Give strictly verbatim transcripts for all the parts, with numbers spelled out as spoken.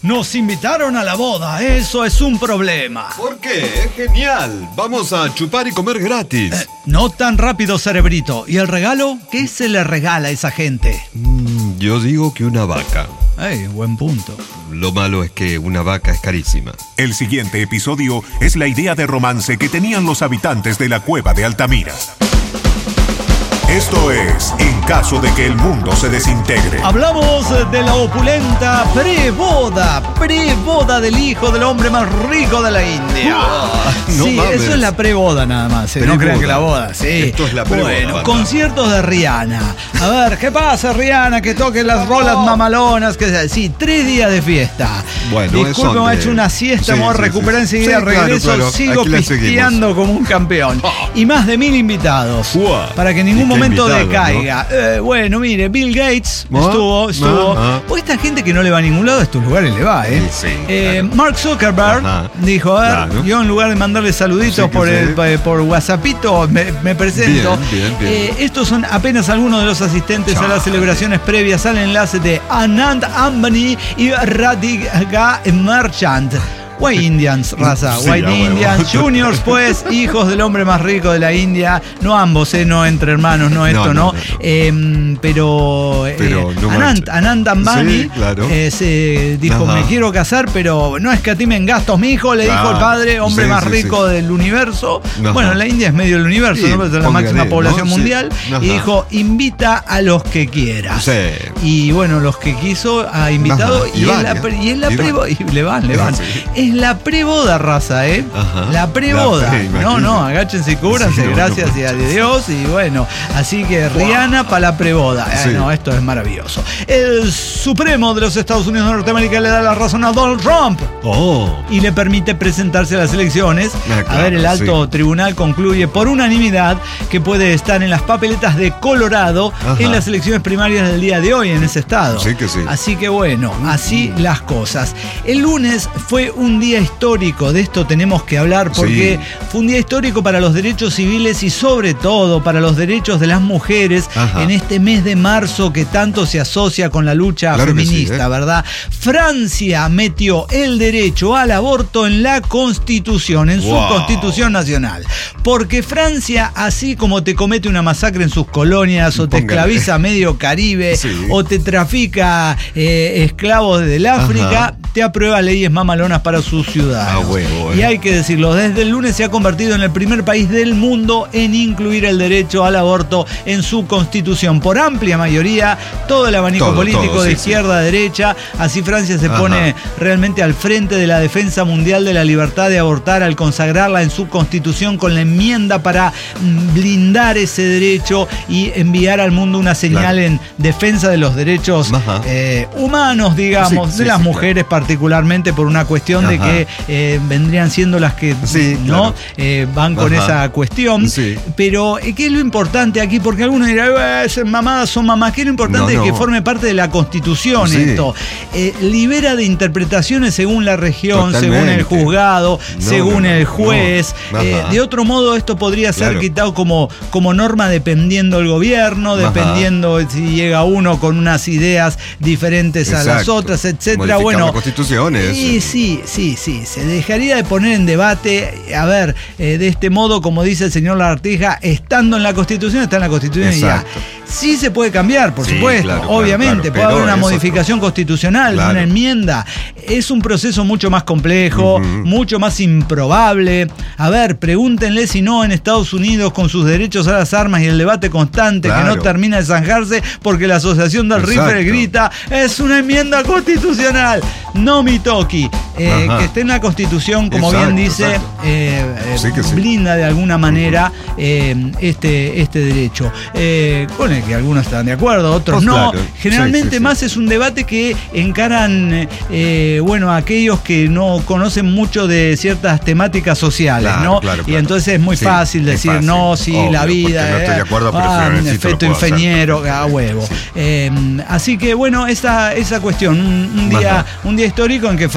Nos invitaron a la boda, eso es un problema. ¿Por qué? Es genial. Vamos a chupar y comer gratis. Eh, no tan rápido, cerebrito. ¿Y el regalo? ¿Qué se le regala a esa gente? Mm, yo digo que una vaca. Ey, buen punto. Lo malo es que una vaca es carísima. El siguiente episodio es la idea de romance que tenían los habitantes de la cueva de Altamira. Esto es En caso de que el mundo se desintegre. Hablamos de la opulenta preboda, preboda del hijo del hombre más rico de la India. Uh, no sí, mames. Eso es la preboda nada más, ¿eh? No crean que la boda, sí. Esto es la preboda. Bueno, conciertos de Rihanna. A ver, ¿qué pasa, Rihanna? Que toque las rolas mamalonas, que sea. Sí, tres días de fiesta. Bueno, disculpe, me he hecho una siesta, sí, me voy a sí, recuperar sí. enseguida, Sí, claro, regreso, claro. sigo Aquí la pisteando seguimos. como un campeón. Y más de mil invitados. Uah. Para que en ningún ¿Y qué momento invitados, decaiga. Eh, bueno, mire, Bill Gates ¿Ah? estuvo, estuvo. Ah, ah. Porque esta gente que no le va a ningún lado, a estos lugares le va, ¿eh? Sí, sí, Eh, claro. Mark Zuckerberg Ajá. dijo, a ver, Claro. yo en lugar de mandarle saluditos Sí que por, sí. el, pa- por WhatsAppito, me, me presento. Bien, bien, bien. Eh, estos son apenas algunos de los asistentes a las Chale. celebraciones previas al enlace de Anand Ambani y Radhika Merchant. White Indians, raza, Sí, White a huevo. Indians, Juniors, pues, hijos del hombre más rico de la India, no ambos, eh, no entre hermanos, no esto, no. No, no, no, no. Eh, pero eh, Pero no Anand, manches. Anand Ambani Sí, claro. eh, se dijo, Ajá. me quiero casar, pero no escatimen gastos, mi hijo, le dijo Claro. el padre, hombre Sí, más sí, rico sí. del universo. Ajá. Bueno, la India es medio del universo, Sí, ¿no? Es la póngale, máxima ¿no? población Sí. mundial. Ajá. Y dijo, invita a los que quieras. Sí. Y bueno, los que quiso ha invitado Ajá. y, Y es van, la, ¿eh? pre- y es la Y van. preboda. Y le van, le van. Sí. Es la preboda, raza, ¿eh? Ajá. La preboda. La pre- no, imagínate. no, agáchense y cúbranse, Sí, no, gracias no, y a Dios. Y bueno, así que Rihanna para la preboda. Eh, Sí. No, esto es maravilloso. El Supremo de los Estados Unidos de Norteamérica le da la razón a Donald Trump Oh. y le permite presentarse a las elecciones. Ah, a claro, ver, el alto sí. tribunal concluye por unanimidad que puede estar en las papeletas de Colorado Ajá. en las elecciones primarias del día de hoy en ese estado. Sí que sí. Así que bueno, así las cosas. El lunes fue un día histórico, de esto tenemos que hablar porque Sí. fue un día histórico para los derechos civiles y sobre todo para los derechos de las mujeres Ajá. en este mes de marzo que tanto se asocia con la lucha Claro que sí, feminista, ¿eh? ¿verdad? Francia metió el derecho al aborto en la Constitución, en su Wow. Constitución Nacional. Porque Francia, así como te comete una masacre en sus colonias, o te Póngale. esclaviza medio Caribe, Sí. o te trafica eh, esclavos del África, Ajá. te aprueba leyes mamalonas para sus ciudadanos. Ah, huevo, eh. Y hay que decirlo, desde el lunes se ha convertido en el primer país del mundo en incluir el derecho al aborto en su Constitución. Por amplia mayoría, todo el abanico Todo, político todo, de sí, izquierda a derecha, así Francia se Ajá. pone realmente al frente de la defensa mundial de la libertad de abortar al consagrarla en su Constitución con la enmienda para mm, blindar ese derecho y enviar al mundo una señal Claro. en defensa de los derechos Ajá. eh, humanos, digamos, Sí, de sí, las sí, mujeres particularmente por una cuestión de Ajá. que eh, vendrían siendo las que Sí, no claro. Eh, van con Ajá. esa cuestión. Sí. Pero eh, ¿qué es lo importante aquí? Porque algunos dirán, "Eh, son mamadas, son mamás". ¿Qué es lo importante? No, Es que no. forme parte de la Constitución Sí. esto. Eh, libera de interpretaciones según la región, Totalmente. según el juzgado, No, según no, no, el juez. no. Eh, Ajá. de otro modo, esto podría ser Claro. quitado como, como norma dependiendo del gobierno, Ajá. dependiendo si llega uno con unas ideas diferentes a las Exacto. otras, etcétera. Modificar Bueno, la Constitución es- sí, sí, sí, sí. Se dejaría de poner en debate, a ver, eh, de este modo, como dice el señor Lagartija, estando en la Constitución, está en la Constitución y ya. Exacto. Sí se puede cambiar, por Sí, supuesto, claro, obviamente, claro, claro, puede haber pero una es modificación constitucional, Claro. una enmienda. Es un proceso mucho más complejo, Ujú. mucho más improbable. A ver, pregúntenle si no en Estados Unidos con sus derechos a las armas y el debate constante que Claro. no termina de zanjarse porque la Asociación del Exacto. Rifle grita, es una enmienda constitucional. No mi toki. Eh, Ajá. que esté en la Constitución, como Exacto, bien dice, exacto. eh, eh, Sí que sí. blinda de alguna manera eh, este, este derecho. Eh, con el que algunos están de acuerdo, otros Pues no. claro. Generalmente Sí, sí, sí. más es un debate que encaran eh, bueno, aquellos que no conocen mucho de ciertas temáticas sociales, Claro, ¿no? claro, Y claro. entonces es muy Sí, fácil es decir, fácil. no, sí, Obvio, la vida, porque no estoy de acuerdo, pero ah, sí, sí te lo efecto puedo hacer. ingeniero, a huevo. Sí. Eh, así que bueno, esa, esa cuestión, un, un día, Ajá. un día histórico en que Francia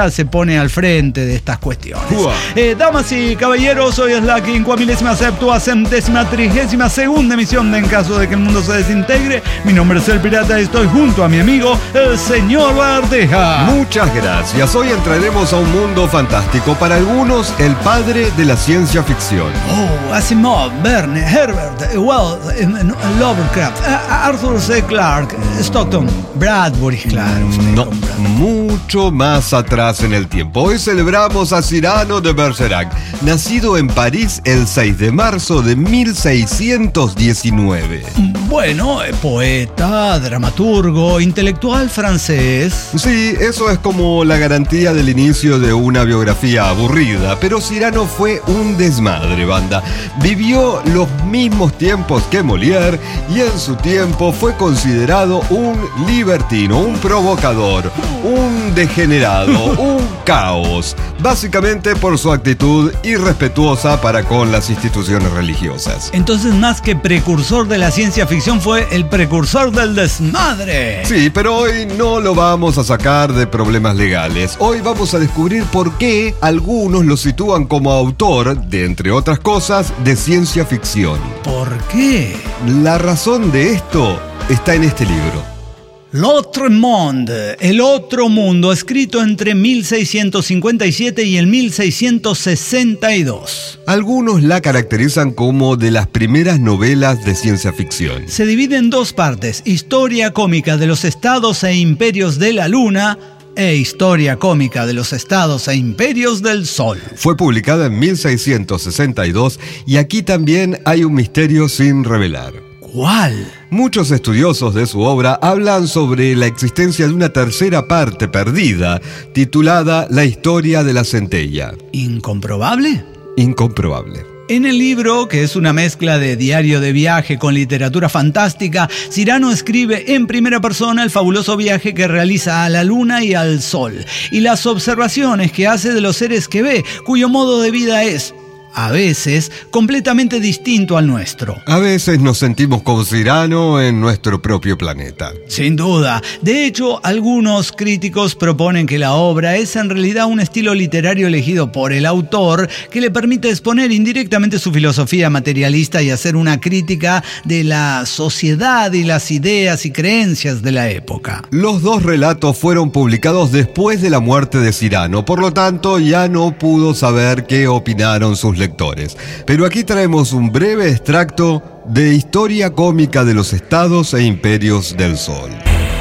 ya se pone al frente de estas cuestiones. Eh, damas y caballeros, hoy es la quincuamilésima septuagésima trigésima segunda emisión de En Caso de que el Mundo se Desintegre. Mi nombre es El Pirata y estoy junto a mi amigo, el señor Bardeja. Muchas gracias. Hoy entraremos a un mundo fantástico, para algunos el padre de la ciencia ficción. Oh, Asimov, Verne, Herbert, Wells, Lovecraft, Arthur C. Clarke, Stockton, Bradbury, claro. No, mucho más atrás en el tiempo. Hoy celebramos a Cyrano de Bergerac, nacido en París el seis de marzo de mil seiscientos diecinueve. Bueno, poeta, dramaturgo, intelectual francés. Sí, eso es como la garantía del inicio de una biografía aburrida, pero Cyrano fue un desmadre, banda. Vivió los mismos tiempos que Molière y en su tiempo fue considerado un libertino, un provocador, un degenerado, un caos, básicamente por su actitud irrespetuosa para con las instituciones religiosas. Entonces, más que precursor de la ciencia ficción, fue el precursor del desmadre. Sí, pero hoy no lo vamos a sacar de problemas legales. Hoy vamos a descubrir por qué algunos lo sitúan como autor de, entre otras cosas, de ciencia ficción. ¿Por qué? La razón de esto está en este libro. L'Autre Monde, El Otro Mundo, escrito entre mil seiscientos cincuenta y siete y el mil seiscientos sesenta y dos. Algunos la caracterizan como de las primeras novelas de ciencia ficción. Se divide en dos partes: historia cómica de los estados e imperios de la luna e historia cómica de los estados e imperios del sol. Fue publicada en mil seiscientos sesenta y dos y aquí también hay un misterio sin revelar. ¿Cuál? Muchos estudiosos de su obra hablan sobre la existencia de una tercera parte perdida, titulada La historia de la centella. ¿Incomprobable? Incomprobable. En el libro, que es una mezcla de diario de viaje con literatura fantástica, Cyrano escribe en primera persona el fabuloso viaje que realiza a la luna y al sol, y las observaciones que hace de los seres que ve, cuyo modo de vida es, a veces, completamente distinto al nuestro. A veces nos sentimos como Cyrano en nuestro propio planeta. Sin duda. De hecho, algunos críticos proponen que la obra es en realidad un estilo literario elegido por el autor que le permite exponer indirectamente su filosofía materialista y hacer una crítica de la sociedad y las ideas y creencias de la época. Los dos relatos fueron publicados después de la muerte de Cyrano, por lo tanto ya no pudo saber qué opinaron sus lectores. Pero aquí traemos un breve extracto de Historia cómica de los estados e imperios del sol.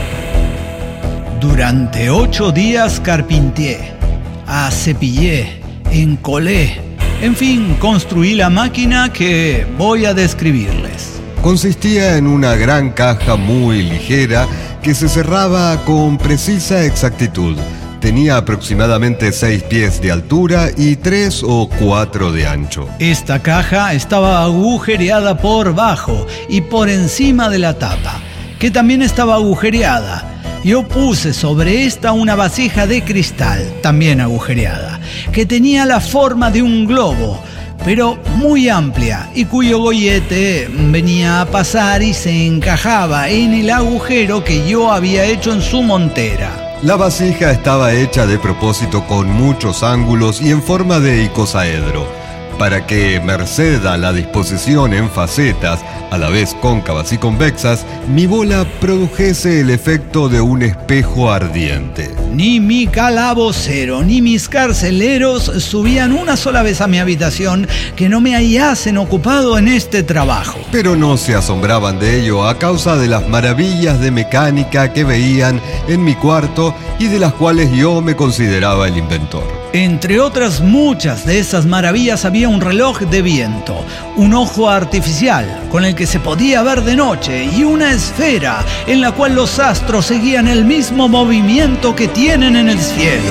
Durante ocho días carpinteé, acepillé, encolé, en fin, construí la máquina que voy a describirles. Consistía en una gran caja muy ligera que se cerraba con precisa exactitud. Tenía aproximadamente seis pies de altura y tres o cuatro de ancho. Esta caja estaba agujereada por bajo y por encima de la tapa, que también estaba agujereada. Yo puse sobre esta una vasija de cristal, también agujereada, que tenía la forma de un globo, pero muy amplia, y cuyo gollete venía a pasar y se encajaba en el agujero que yo había hecho en su montera. La vasija estaba hecha de propósito con muchos ángulos y en forma de icosaedro, para que, merced a la disposición en facetas, a la vez cóncavas y convexas, mi bola produjese el efecto de un espejo ardiente. Ni mi calabocero ni mis carceleros subían una sola vez a mi habitación que no me hallasen ocupado en este trabajo. Pero no se asombraban de ello a causa de las maravillas de mecánica que veían en mi cuarto y de las cuales yo me consideraba el inventor. Entre otras muchas de esas maravillas había un reloj de viento, un ojo artificial con el que se podía ver de noche y una esfera en la cual los astros seguían el mismo movimiento que tienen en el cielo.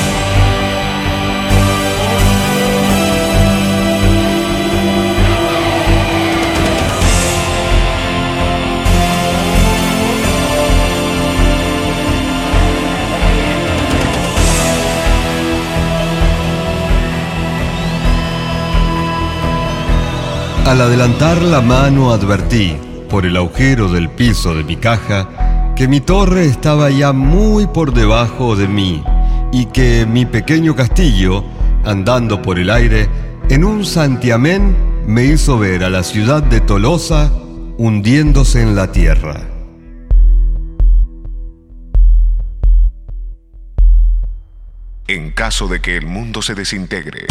Al adelantar la mano advertí, por el agujero del piso de mi caja, que mi torre estaba ya muy por debajo de mí, y que mi pequeño castillo, andando por el aire, en un santiamén me hizo ver a la ciudad de Tolosa hundiéndose en la tierra. En caso de que el mundo se desintegre.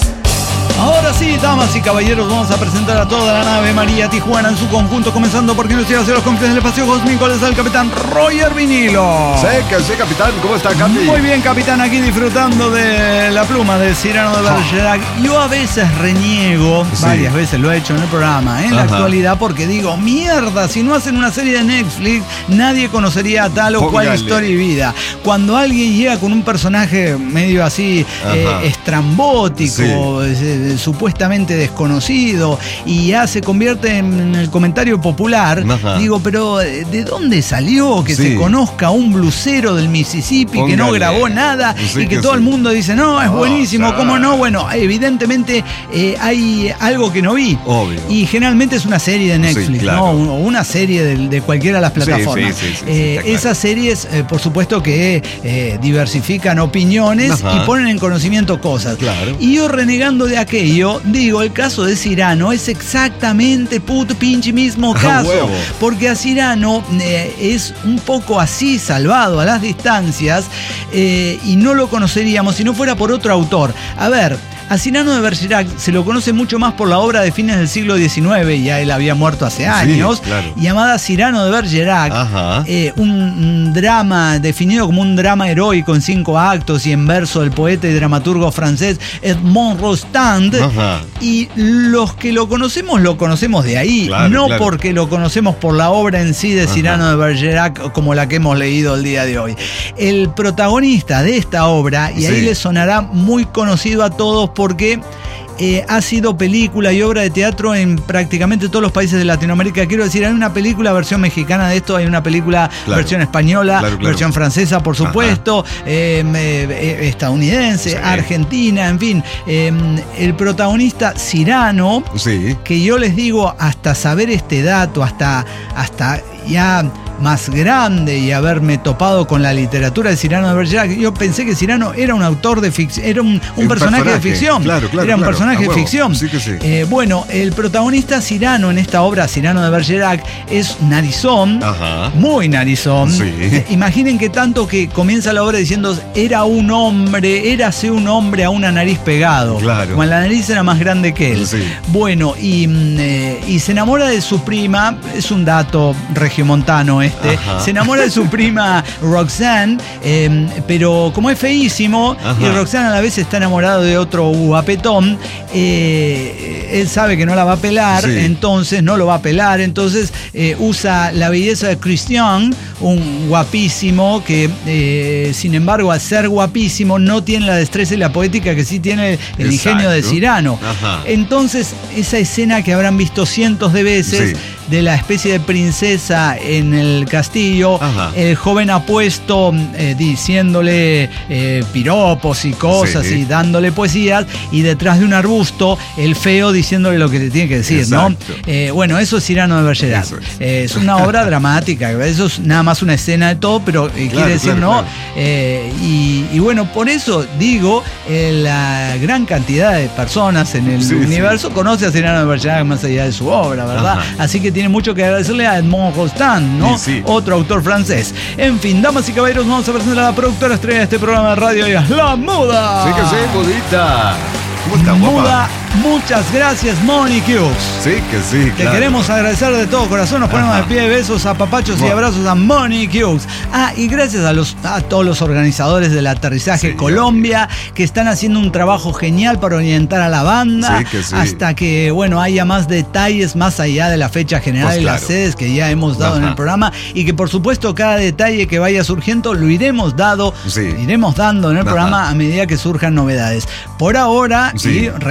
Ahora sí, damas y caballeros, vamos a presentar a toda la nave María Tijuana en su conjunto, comenzando porque nos llega hacia los confines del espacio cósmico. Les da el capitán Roger Vinilo. Sí, que sí, capitán. ¿Cómo está, Capi? Muy bien, capitán, aquí disfrutando de la pluma de Cyrano de Bergerac. Yo a veces reniego, sí. varias veces lo he hecho en el programa, en la Ajá. actualidad, porque digo, mierda, si no hacen una serie de Netflix, nadie conocería tal o Póngale. cual historia y vida. Cuando alguien llega con un personaje medio así, eh, estrambótico, sí. eh, supuestamente desconocido, y ya se convierte en el comentario popular, Ajá. digo, pero ¿de dónde salió que sí. se conozca un blusero del Mississippi Póngale. que no grabó nada sí, y que, que todo sí. el mundo dice, no, es oh, buenísimo, ¿cómo no? Bueno, evidentemente eh, hay algo que no vi. Obvio. Y generalmente es una serie de Netflix, sí, claro. ¿no? O una serie de, de cualquiera de las plataformas. Sí, sí, sí, sí, eh, sí, esas claro. series, eh, por supuesto que eh, diversifican opiniones Ajá. y ponen en conocimiento cosas. Claro. Y yo renegando de aquello, yo digo, el caso de Cyrano es exactamente puto pinche mismo caso, huevo. porque a Cyrano eh, es un poco así salvado a las distancias eh, y no lo conoceríamos si no fuera por otro autor. A ver, a Cyrano de Bergerac se lo conoce mucho más por la obra de fines del siglo diecinueve, ya él había muerto hace años, sí, claro. llamada Cyrano de Bergerac, eh, un, un drama definido como un drama heroico en cinco actos y en verso del poeta y dramaturgo francés Edmond Rostand. Ajá. Y los que lo conocemos, lo conocemos de ahí, claro, no claro. porque lo conocemos por la obra en sí de Cyrano Ajá. de Bergerac como la que hemos leído el día de hoy. El protagonista de esta obra, y sí. ahí le sonará muy conocido a todos porque eh, ha sido película y obra de teatro en prácticamente todos los países de Latinoamérica. Quiero decir, hay una película versión mexicana de esto, hay una película claro. versión española, claro, claro. versión francesa, por supuesto, eh, eh, estadounidense, sí. argentina, en fin. Eh, el protagonista Cyrano, sí. que yo les digo, hasta saber este dato, hasta, hasta ya más grande y haberme topado con la literatura de Cyrano de Bergerac, yo pensé que Cyrano era un autor de ficción, era un, un, un personaje, personaje de ficción, claro, claro, era un claro. personaje de ficción. Sí que sí. Eh, bueno, el protagonista Cyrano en esta obra, Cyrano de Bergerac, es narizón, Ajá. muy narizón. Sí. Eh, imaginen que tanto que comienza la obra diciendo, era un hombre, érase un hombre a una nariz pegado. Claro. Como la nariz era más grande que él. Sí. Bueno, y, eh, y se enamora de su prima, es un dato regiomontano este, Ajá. se enamora de su prima Roxanne, eh, pero como es feísimo, Ajá. y Roxanne a la vez está enamorado de otro guapetón, eh, él sabe que no la va a pelar, sí. entonces no lo va a pelar, entonces eh, usa la belleza de Christian, un guapísimo que eh, sin embargo al ser guapísimo no tiene la destreza y la poética que sí tiene el Exacto. ingenio de Cyrano. Ajá. Entonces esa escena que habrán visto cientos de veces, sí. de la especie de princesa en el castillo, Ajá. el joven apuesto eh, diciéndole eh, piropos y cosas sí. y dándole poesías, y detrás de un arbusto el feo diciéndole lo que le tiene que decir, Exacto. ¿no? Eh, bueno, eso es Cyrano de Bergerac. Es. Eh, es una obra dramática, eso es nada más una escena de todo, pero eh, claro, quiere decir, claro, ¿no? Claro. Eh, y, y bueno, por eso digo, eh, la gran cantidad de personas en el sí, universo sí. conoce a Cyrano de Bergerac más allá de su obra, ¿verdad? Ajá. Así que tiene mucho que agradecerle a Edmond Rostand, ¿no? Sí, sí. Otro autor francés. En fin, damas y caballeros, vamos a presentar a la productora estrella de este programa de radio, ella es La Muda. Sí que sí, Mudita. ¿Cómo está, Muda, guapa? muchas gracias, Monique Hughes. Sí que sí, Te claro. queremos agradecer de todo corazón, nos ponemos Ajá. de pie, besos, apapachos bueno. y abrazos a Monique Hughes. Ah, y gracias a, los, a todos los organizadores del Aterrizaje sí, Colombia, que están haciendo un trabajo genial para orientar a la banda, sí que sí. hasta que, bueno, haya más detalles más allá de la fecha general pues y claro. las sedes que ya hemos dado Ajá. en el programa, y que por supuesto cada detalle que vaya surgiendo lo iremos dado, sí. iremos dando en el Ajá. programa a medida que surjan novedades. Por ahora, sí. y reiteramos,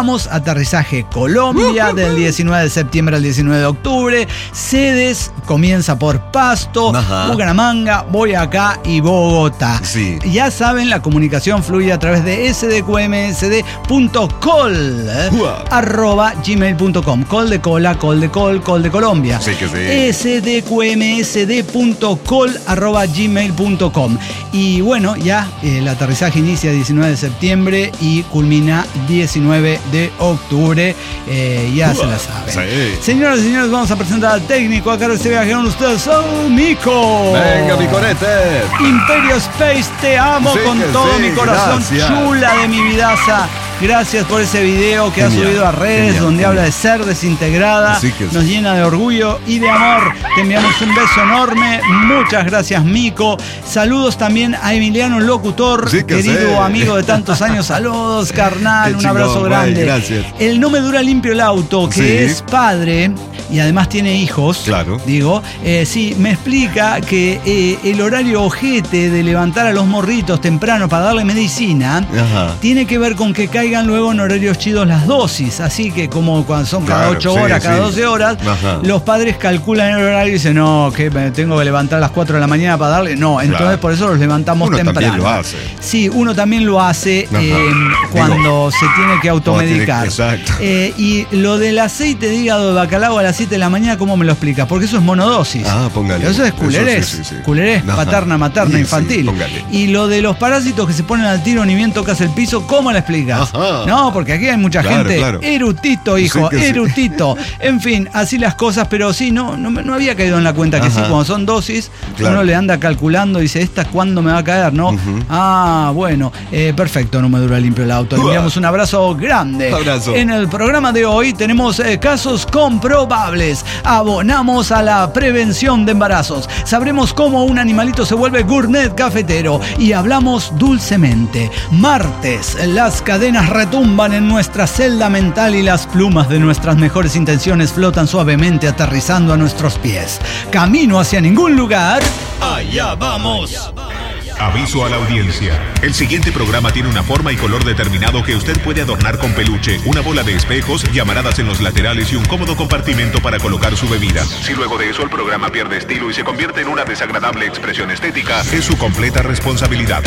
Vamos, aterrizaje Colombia del diecinueve de septiembre al diecinueve de octubre. Sedes comienza por Pasto, Ajá. Bucaramanga, Boyacá y Bogotá. Sí. Ya saben, la comunicación fluye a través de s d q m s d punto col eh, arroba gmail punto com. Col de cola, col de col, col de Colombia. Sí que sí. s d q m s d punto col arroba gmail punto com. Y bueno, ya eh, el aterrizaje inicia diecinueve de septiembre y culmina diecinueve de octubre. Eh, ya se la saben. Sí. Señoras y señores, vamos a presentar al técnico a cargo de este viaje con ustedes. ¡Oh, Mico! Venga, mi conete. Imperio Space, te amo Sí con que todo sí, mi corazón. gracias. Chula de mi vidaza. Gracias por ese video que ha Genial, subido a redes, genial, donde genial. habla de ser desintegrada. Así que sí. Nos llena de orgullo y de amor. Te enviamos un beso enorme. Muchas gracias, Mico. Saludos también a Emiliano Locutor, Sí que querido sí. amigo de tantos años. Saludos, carnal. Qué Un chingón, abrazo güey, grande. gracias. El No Me Dura Limpio el Auto, que Sí. es padre y además tiene hijos. Claro. Digo, eh, sí, me explica que eh, el horario ojete de levantar a los morritos temprano para darle medicina Ajá. tiene que ver con que caigan luego en horarios chidos las dosis. Así que como cuando son cada Claro, ocho sí, horas, cada sí. doce horas, Ajá. los padres calculan el horario y dicen, no, que me tengo que levantar a las cuatro de la mañana para darle. No, entonces Claro. por eso los levantamos Uno temprano. también lo hace. Sí, uno también lo hace Ajá. eh, cuando se tiene que automedicar. Cuando tiene que- exacto. Eh, y lo del aceite de hígado de bacalao a las siete de la mañana, ¿cómo me lo explicas? Porque eso es monodosis. Ah, póngale. Eso es Eso culerés. sí, sí, sí. Culerés, Ajá. paterna, materna, Sí, sí, infantil. póngale. Y lo de los parásitos que se ponen al tiro ni bien tocas el piso, ¿cómo lo explicas? Ajá. No, porque aquí hay mucha Claro, gente claro. erudito, hijo, Sí que sí. erudito. En fin, así las cosas, pero sí, no, no, me- no había caído en la cuenta que Ajá. sí, cuando son dosis, Claro. uno le anda calculando y dice, ¿esta cuándo me va a caer? ¿No? Ujú. Ah, bueno, eh, perfecto, no me dura limpio el auto. Le enviamos un abrazo grande. Abrazo. En el programa de hoy tenemos eh, casos comprobables. Abonamos a la prevención de embarazos. Sabremos cómo un animalito se vuelve gourmet cafetero y hablamos dulcemente. Martes, las cadenas retumban en nuestra celda mental y las plumas de nuestras mejores intenciones flotan suavemente aterrizando a nuestros pies. Camino hacia ningún lugar. Allá vamos. Aviso a la audiencia. El siguiente programa tiene una forma y color determinado que usted puede adornar con peluche, una bola de espejos, llamaradas en los laterales y un cómodo compartimento para colocar su bebida. Si luego de eso el programa pierde estilo y se convierte en una desagradable expresión estética, es su completa responsabilidad.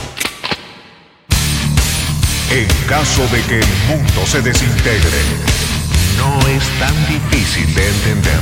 En caso de que el mundo se desintegre, no es tan difícil de entender.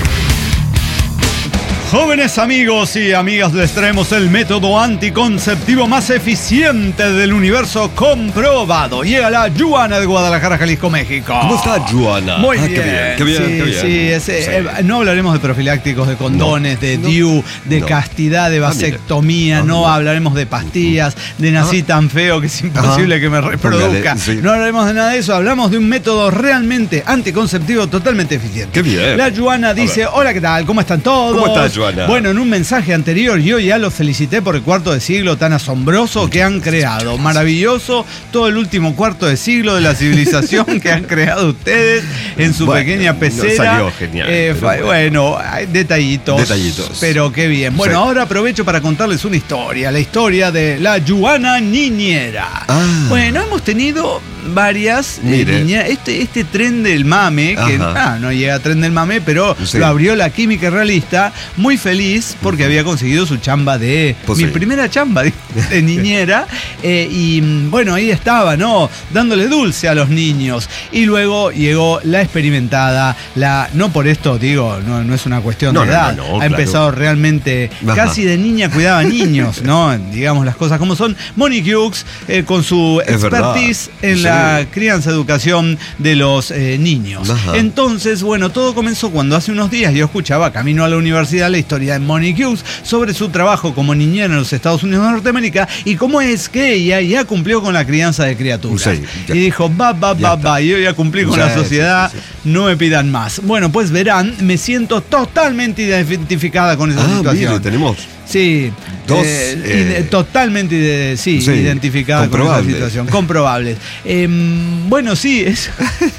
Jóvenes amigos y amigas, les traemos el método anticonceptivo más eficiente del universo comprobado. Llega la Yuana de Guadalajara, Jalisco, México. ¿Cómo está, Joana? Muy Ah, bien, qué bien, qué bien, sí, qué bien. sí, ese, Sí. eh, no hablaremos de profilácticos, de condones, No, de no, D I U, de no. castidad, de Ah, vasectomía, mire. no Ah, hablaremos de pastillas, de nací tan feo que es imposible Ajá. que me reproduzca. Póngale, sí. No hablaremos de nada de eso, hablamos de un método realmente anticonceptivo totalmente eficiente. Qué bien. La Yuana dice, ver. hola, ¿qué tal? ¿Cómo están todos? ¿Cómo estás, Yuana? Bueno, en un mensaje anterior yo ya los felicité por el cuarto de siglo tan asombroso que han creado. Maravilloso todo el último cuarto de siglo de la civilización que han creado ustedes en su Bueno, pequeña no pecera. salió genial, Eh, pero fa- bueno, hay detallitos. Detallitos. Pero qué bien. Bueno, Sí. ahora aprovecho para contarles una historia. La historia de la Yuana niñera. Ah. Bueno, hemos tenido varias eh, Mire. niñeras. Este, este tren del mame, que Ajá. ah, no llega a tren del mame, pero Sí. lo abrió la química realista, muy feliz porque había conseguido su chamba de Pues mi sí. primera chamba de, de niñera. eh, y mm, bueno, ahí estaba, ¿no? Dándole dulce a los niños. Y luego llegó la experimentada, la no por esto, digo, no, no es una cuestión No, de no, edad. no, no, ha claro. empezado realmente, Ajá. casi de niña cuidaba niños, ¿no? Digamos las cosas como son. Monique Hughes, eh, con su Es verdad. expertise en Sí. la crianza, educación de los eh, niños. Ajá. Entonces, bueno, todo comenzó cuando hace unos días yo escuchaba camino a la universidad la historia de Monique Hughes sobre su trabajo como niñera en los Estados Unidos de Norteamérica y cómo es que ella ya cumplió con la crianza de criaturas. Sí, ya. Y dijo, va, va, Ya va, está. va, yo ya cumplí con Sí, la sí, sociedad, sí, sí. no me pidan más. Bueno, pues verán, me siento totalmente identificada con esa Ah, situación. mire, tenemos Sí, Dos, eh, eh, ide- totalmente ide- sí, sí, identificada con esa comprobables. situación, comprobables. Em, bueno, sí, es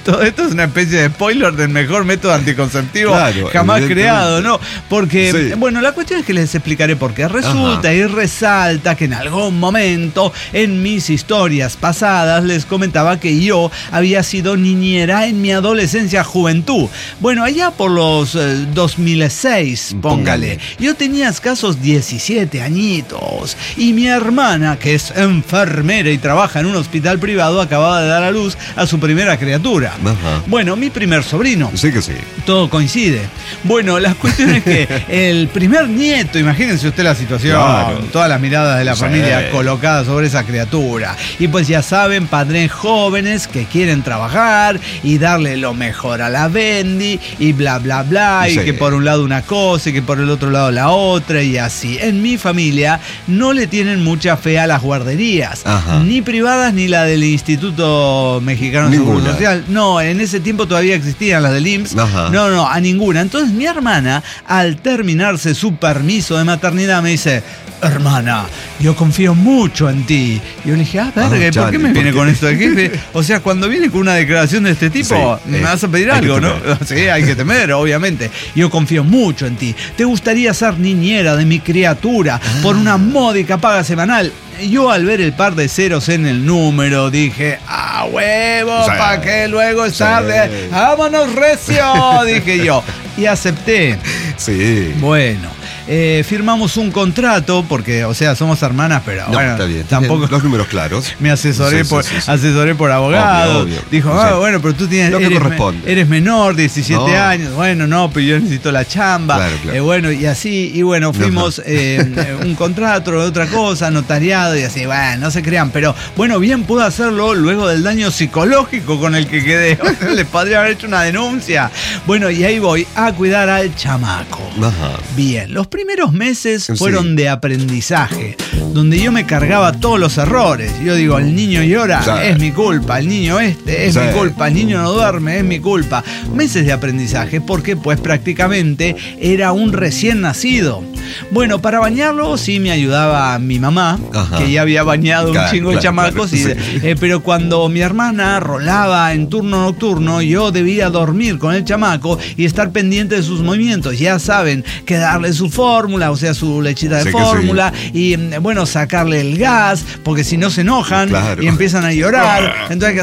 todo esto es una especie de spoiler del mejor método anticonceptivo claro, jamás creado, ¿no? Porque, sí. bueno, la cuestión es que les explicaré por qué. Resulta Ajá. y resalta que en algún momento en mis historias pasadas les comentaba que yo había sido niñera en mi adolescencia, juventud. Bueno, allá por los eh, dos mil seis, póngale. póngale. Yo tenía escasos diecisiete añitos y mi hermana, que es enfermera y trabaja en un hospital privado, acababa de dar a luz a su primera criatura. Ajá. Bueno, mi primer sobrino. Sí que sí. Todo coincide. Bueno, la cuestión es que el primer nieto, imagínense usted la situación, claro. todas las miradas de la sí. familia colocadas sobre esa criatura. Y pues ya saben, padres jóvenes que quieren trabajar y darle lo mejor a la Bendy y bla, bla, bla, sí. y que por un lado una cosa y que por el otro lado la otra y así. En mi familia no le tienen mucha fe a las guarderías, Ajá. ni privadas ni la del Instituto Mexicano de Seguro Social. No, en ese tiempo todavía existían las del I M S S. Ajá. No, no, a ninguna. Entonces mi hermana, al terminarse su permiso de maternidad, me dice: hermana, yo confío mucho en ti. Y yo le dije, ah, verga, oh, ¿por qué me viene con esto de aquí? O sea, cuando viene con una declaración de este tipo, sí, me eh, vas a pedir algo, ¿no? Sí, hay que temer, obviamente. Yo confío mucho en ti. ¿Te gustaría ser niñera de mi criatura ah. por una módica paga semanal? Yo al ver el par de ceros en el número dije, ¡ah, huevo! Sí. ¿Para qué luego es tarde? Sí. ¡Vámonos recio! Dije yo. Y acepté. Sí. Bueno. Eh, firmamos un contrato porque, o sea, somos hermanas, pero no, bueno, está bien, tampoco los números claros. Me asesoré sí, por sí, sí, sí. asesoré por abogado. Obvio, obvio. Dijo, ah, o sea, bueno, pero tú tienes eres, me, eres menor, diecisiete no. años. Bueno, no, pero yo necesito la chamba. Claro, claro. Eh, bueno, y así, y bueno, fuimos no, no. Eh, un contrato, otra cosa, notariado y así, bueno, no se crean, pero bueno, bien pude hacerlo luego del daño psicológico con el que quedé. Les podría haber hecho una denuncia. Bueno, y ahí voy a cuidar al chamaco. Ajá. Bien, los primeros meses fueron sí. de aprendizaje, donde yo me cargaba todos los errores. Yo digo, el niño llora, sí. es mi culpa, el niño este es sí. mi culpa, el niño no duerme, es mi culpa. Meses de aprendizaje, porque pues prácticamente era un recién nacido. Bueno, para bañarlo sí me ayudaba mi mamá, Ajá. que ya había bañado claro, un chingo claro, de chamacos, claro, y, sí. eh, pero cuando mi hermana rolaba en turno nocturno, yo debía dormir con el chamaco y estar pendiente de sus movimientos. Ya saben, que darle su fórmula, o sea, su lechita de sí fórmula, sí. y bueno, sacarle el gas, porque si no se enojan claro. y empiezan a llorar, entonces hay que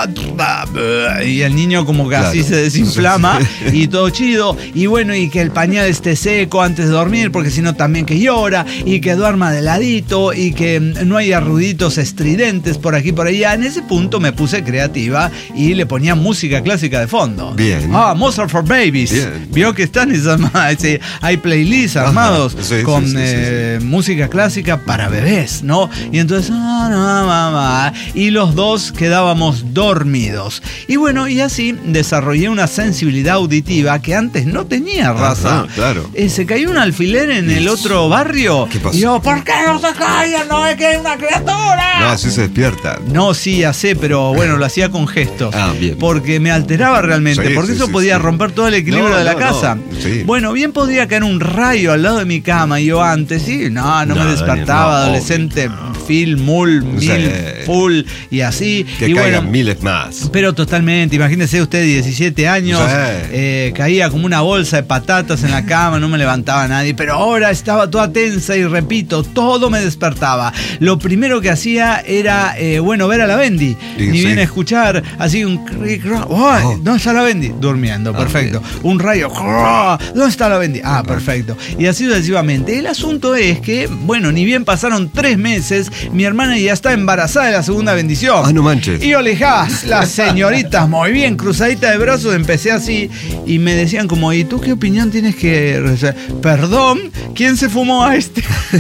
hacerle, y el niño como que claro. así se desinflama y todo chido, y bueno, y que el pañal esté seco antes de dormir, porque si no también que llora, y que duerma de ladito, y que no haya ruiditos estridentes por aquí por allá. En ese punto me puse creativa y le ponía música clásica de fondo. Bien. Ah, Mozart for Babies. Bien. Vio que están esas, hay playlists armados sí, con sí, sí, eh, sí, sí. música clásica para bebés, ¿no? Y entonces, ah, no, mamá, y los dos quedábamos dormidos. Y bueno, y así desarrollé una sensibilidad auditiva que antes no tenía, raza. Ajá, claro. Eh, se cayó un alfiler en el otro barrio. ¿Qué pasó? Y yo, ¿por qué no se callan? No es que hay una criatura. No, así se despierta. No, sí, ya sé, pero bueno, lo hacía con gestos. Ah, bien. Porque me alteraba realmente, sí, porque sí, eso sí, podía sí. romper todo el equilibrio no, de la no, casa. No. Sí. Bueno, bien podría caer un rayo al lado de mi cama. Y yo antes, sí, no, no, no me despertaba, no, adolescente, no. Phil, mul, mil, sí. full y así. Que y caigan bueno, miles más. Pero totalmente, imagínese usted, diecisiete años, sí. eh, caía como una bolsa de patatas en la cama, no me levantaba nadie, pero ahora estaba toda tensa y repito, todo me despertaba. Lo primero que hacía era, eh, bueno, ver a la Bendy, y sí. bien escuchar así un cric, oh, oh. ¿dónde está la Bendy? Durmiendo, ah, perfecto. Bien. Un rayo, oh, ¿dónde está la Bendy? Ah, perfecto. Y así sucesivamente. El asunto es que, bueno, ni bien pasaron tres meses, mi hermana ya está embarazada de la segunda bendición. Ah, no manches. Y yo le dije, ah, las señoritas, muy bien, cruzadita de brazos, empecé así, y me decían como, ¿y tú qué opinión tienes que...? Perdón, ¿quién se fumó a este?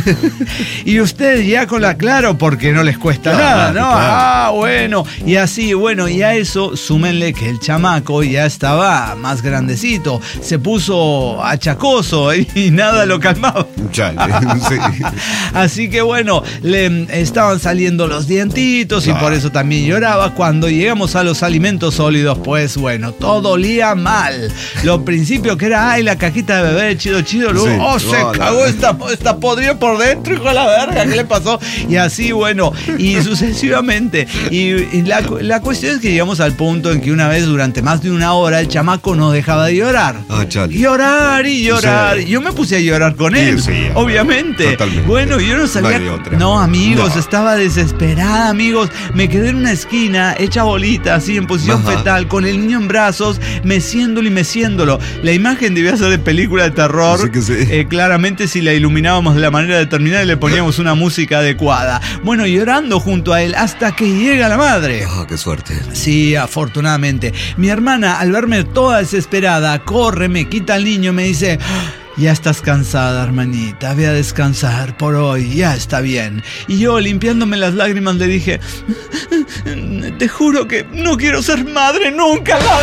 Y usted ya con la claro, porque no les cuesta claro, nada, ¿no? Claro. Ah, bueno, y así, bueno, y a eso súmenle que el chamaco ya estaba más grandecito, se puso achacoso y nada lo calmaba. Chale, sí. Así que bueno, le estaban saliendo los dientitos y ah. por eso también lloraba. Cuando llegamos a los alimentos sólidos, pues bueno, todo olía mal. Lo principio que era, ay, la cajita de bebé, chido, chido, luego, sí. oh, se no, cagó, no. esta, esta podrió por dentro, hijo de la verga, ¿qué le pasó? Y así, bueno, y sucesivamente. Y, y la, la cuestión es que llegamos al punto en que una vez durante más de una hora el chamaco no dejaba de llorar. Ah, chale. Llorar y llorar. Sí. Yo me puse a llorar con él, Sí, sí, obviamente. totalmente. Bueno, yo no sabía. No hay de otra. No, amigos, No. estaba desesperada, amigos. Me quedé en una esquina, hecha bolita, así en posición Ajá. fetal, con el niño en brazos, meciéndolo y meciéndolo. La imagen debía ser de película de terror. Sí que sí. Eh, claramente, si la iluminábamos de la manera determinada y le poníamos una música adecuada. Bueno, llorando junto a él hasta que llega la madre. Ah, qué suerte. Sí, afortunadamente. Mi hermana, al verme toda desesperada, corre, me quita al niño y me dice: ya estás cansada, hermanita, ve a descansar por hoy, ya está bien. Y yo, limpiándome las lágrimas, le dije: te juro que no quiero ser madre nunca en la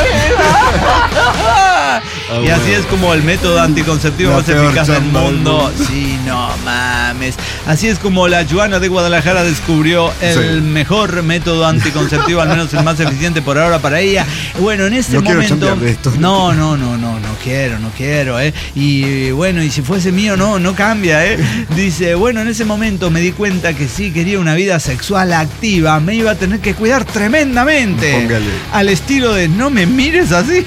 vida. Y así es como el método anticonceptivo La más peor eficaz del chamba del mundo. mundo. Sí, no mames. Así es como la Joana de Guadalajara descubrió el Sí. mejor método anticonceptivo, al menos el más eficiente por ahora para ella. Bueno, en este No quiero momento. chambear de esto. No, no, no, no, no quiero, no quiero, ¿eh? Y bueno, y si fuese mío, no, no cambia, ¿eh? Dice, bueno, en ese momento me di cuenta que si quería una vida sexual activa, me iba a tener que cuidar tremendamente. Póngale. Al estilo de no me mires así.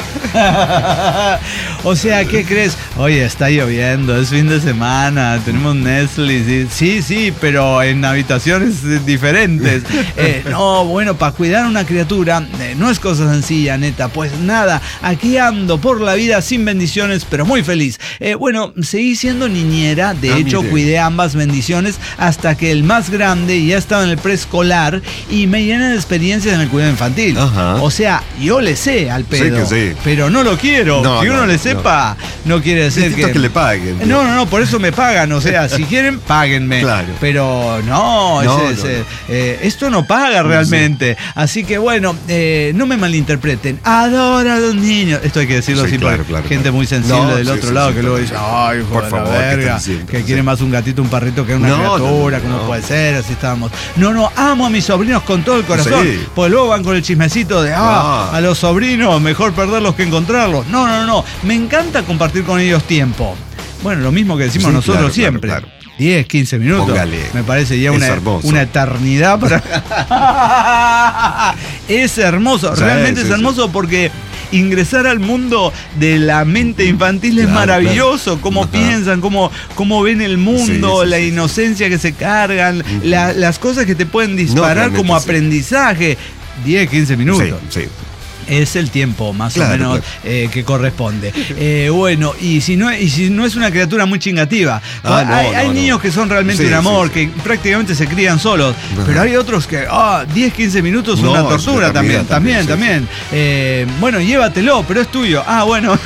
O sea, ¿qué crees? Oye, está lloviendo, es fin de semana, tenemos Netflix. Y, sí, sí, pero en habitaciones diferentes. Eh, no, bueno, para cuidar a una criatura eh, no es cosa sencilla, neta. Pues nada, aquí ando por la vida sin bendiciones, pero muy feliz. Eh, bueno, seguí siendo niñera, de Ah, hecho mire. cuidé ambas bendiciones hasta que el más grande ya estaba en el preescolar y me llené de experiencias en el cuidado infantil. Ajá. O sea, yo le sé al pedo, Sí que sí. pero no lo quiero. No, que uno no, le no. sepa no, quiere decir Distinto que... que le paguen. No, no, no, por eso me pagan. O sea, si quieren, páguenme. Claro. Pero no, No, ese- no, ese- no. eh, esto no paga realmente. Así que bueno, eh, no me malinterpreten. Adora a los niños. Esto hay que decirlo Sí, así, claro, porque claro, gente claro. muy sensible No, del sí, otro sí, lado sí, que luego claro. dice, ay, hijo Por de favor, la ¿qué verga, están diciendo? que Sí. quiere más un gatito, un perrito que una No, no, criatura, no, ¿cómo no. puede ser? Así estábamos. No, no, amo a mis sobrinos con todo el corazón. Sí. Pues luego van con el chismecito de, ah, Ah. a los sobrinos, mejor perderlos que encontrarlos. No, no, no, me encanta compartir con ellos tiempo. Bueno, lo mismo que decimos Sí, nosotros claro, siempre. claro, diez, quince minutos. Póngale. Me parece ya Es una, hermoso. una eternidad para... Es hermoso, Sí, realmente sí, es sí. hermoso porque ingresar al mundo de la mente infantil es Claro, maravilloso. claro. Cómo Ajá. piensan, cómo, cómo ven el mundo, Sí, sí, la sí, sí. inocencia que se cargan, la- las cosas que te pueden disparar realmente como sí. aprendizaje. diez, quince minutos. Sí, sí. Es el tiempo más Claro, o menos claro. eh, que corresponde. Eh, bueno, y si no y si no es una criatura muy chingativa. Ah, no, hay no, hay no. niños que son realmente Sí, un amor, sí, sí. que prácticamente se crían solos. Ajá. Pero hay otros que, ah, diez, quince minutos son No, una es tortura una también. eternidad También, también, también. Eh, bueno, llévatelo, pero es tuyo. Ah, bueno.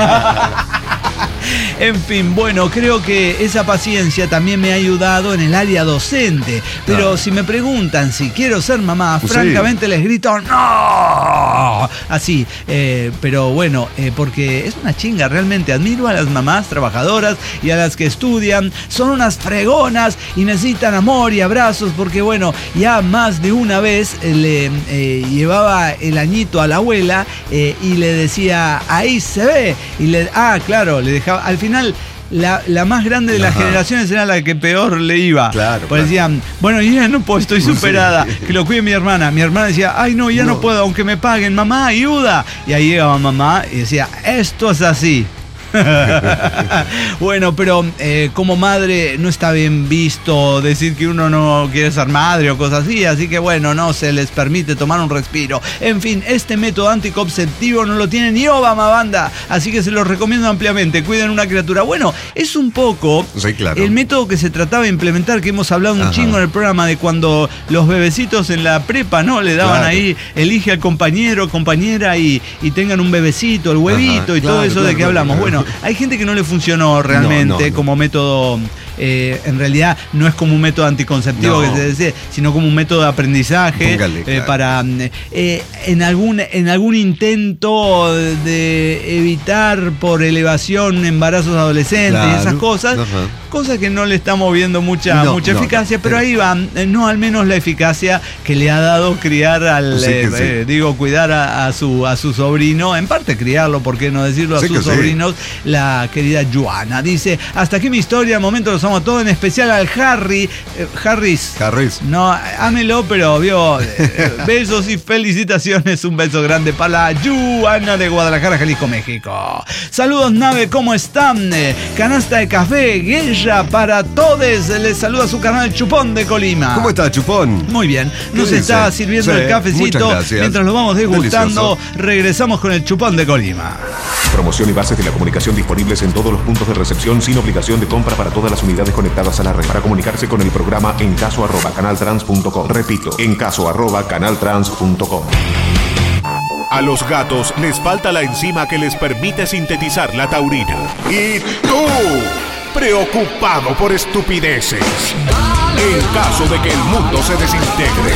En fin, bueno, creo que esa paciencia también me ha ayudado en el área docente. Pero Claro. si me preguntan si quiero ser mamá, Sí. francamente les grito ¡no! Así, eh, pero bueno, eh, porque es una chinga, realmente admiro a las mamás trabajadoras y a las que estudian. Son unas fregonas y necesitan amor y abrazos porque bueno, ya más de una vez eh, le eh, llevaba el añito a la abuela eh, y le decía, ahí se ve. Y le, ah, claro, le dejaba, al final... La, la más grande de las Ajá. generaciones era la que peor le iba. Claro, Pues claro. decían, bueno, yo ya no puedo, estoy superada, Sí. que lo cuide mi hermana. Mi hermana decía, ay no, ya no, No. puedo, aunque me paguen, mamá, ayuda. Y ahí llegaba mamá y decía, esto es así. Bueno, pero eh, como madre no está bien visto decir que uno no quiere ser madre o cosas así, así que bueno, no se les permite tomar un respiro. En fin, este método anticonceptivo no lo tiene ni Obama, banda, así que se los recomiendo ampliamente. Cuiden una criatura. Bueno, es un poco Sí, claro. el método que se trataba de implementar, que hemos hablado un Ajá. chingo en el programa, de cuando los bebecitos en la prepa, ¿no? Le daban Claro. ahí, elige al compañero, compañera y, y tengan un bebecito, el huevito Ajá, y todo claro, eso de claro, que hablamos. claro. Bueno, hay gente que no le funcionó realmente No, no, no. como método. Eh, en realidad no es como un método anticonceptivo No. que se dice, sino como un método de aprendizaje. Póngale, eh, claro. para eh, en algún en algún intento de evitar por elevación embarazos adolescentes y Claro. esas cosas, Ajá. cosas que no le estamos viendo mucha No, mucha no, eficacia, no, pero pero- ahí va, eh, no al menos la eficacia que le ha dado criar al Sí que eh, sí. eh, digo cuidar a, a su a su sobrino, en parte criarlo, por qué no decirlo, a Sí sus que sí. sobrinos, la querida Joana. Dice, hasta aquí mi historia, momento de los los amo a todos, en especial al Harry. Eh, Harris. Harris. No, ámelo, pero vio. Eh, besos y felicitaciones. Un beso grande para la Yuana de Guadalajara, Jalisco, México. Saludos, nave, ¿cómo están? Eh, canasta de café, guerra para todos. Les saluda su canal Chupón de Colima. ¿Cómo está, Chupón? Muy bien. Nos ¿Qué está dice? sirviendo Sí, el cafecito. Mientras lo vamos degustando, Delicioso. regresamos con el Chupón de Colima. Promoción y bases de la comunicación disponibles en todos los puntos de recepción sin obligación de compra para todas las unidades conectadas a la red. Para comunicarse con el programa en caso arroba canaltrans punto com. Repito, en caso arroba canaltrans punto com. A los gatos les falta la enzima que les permite sintetizar la taurina. Y tú, preocupado por estupideces. En caso de que el mundo se desintegre.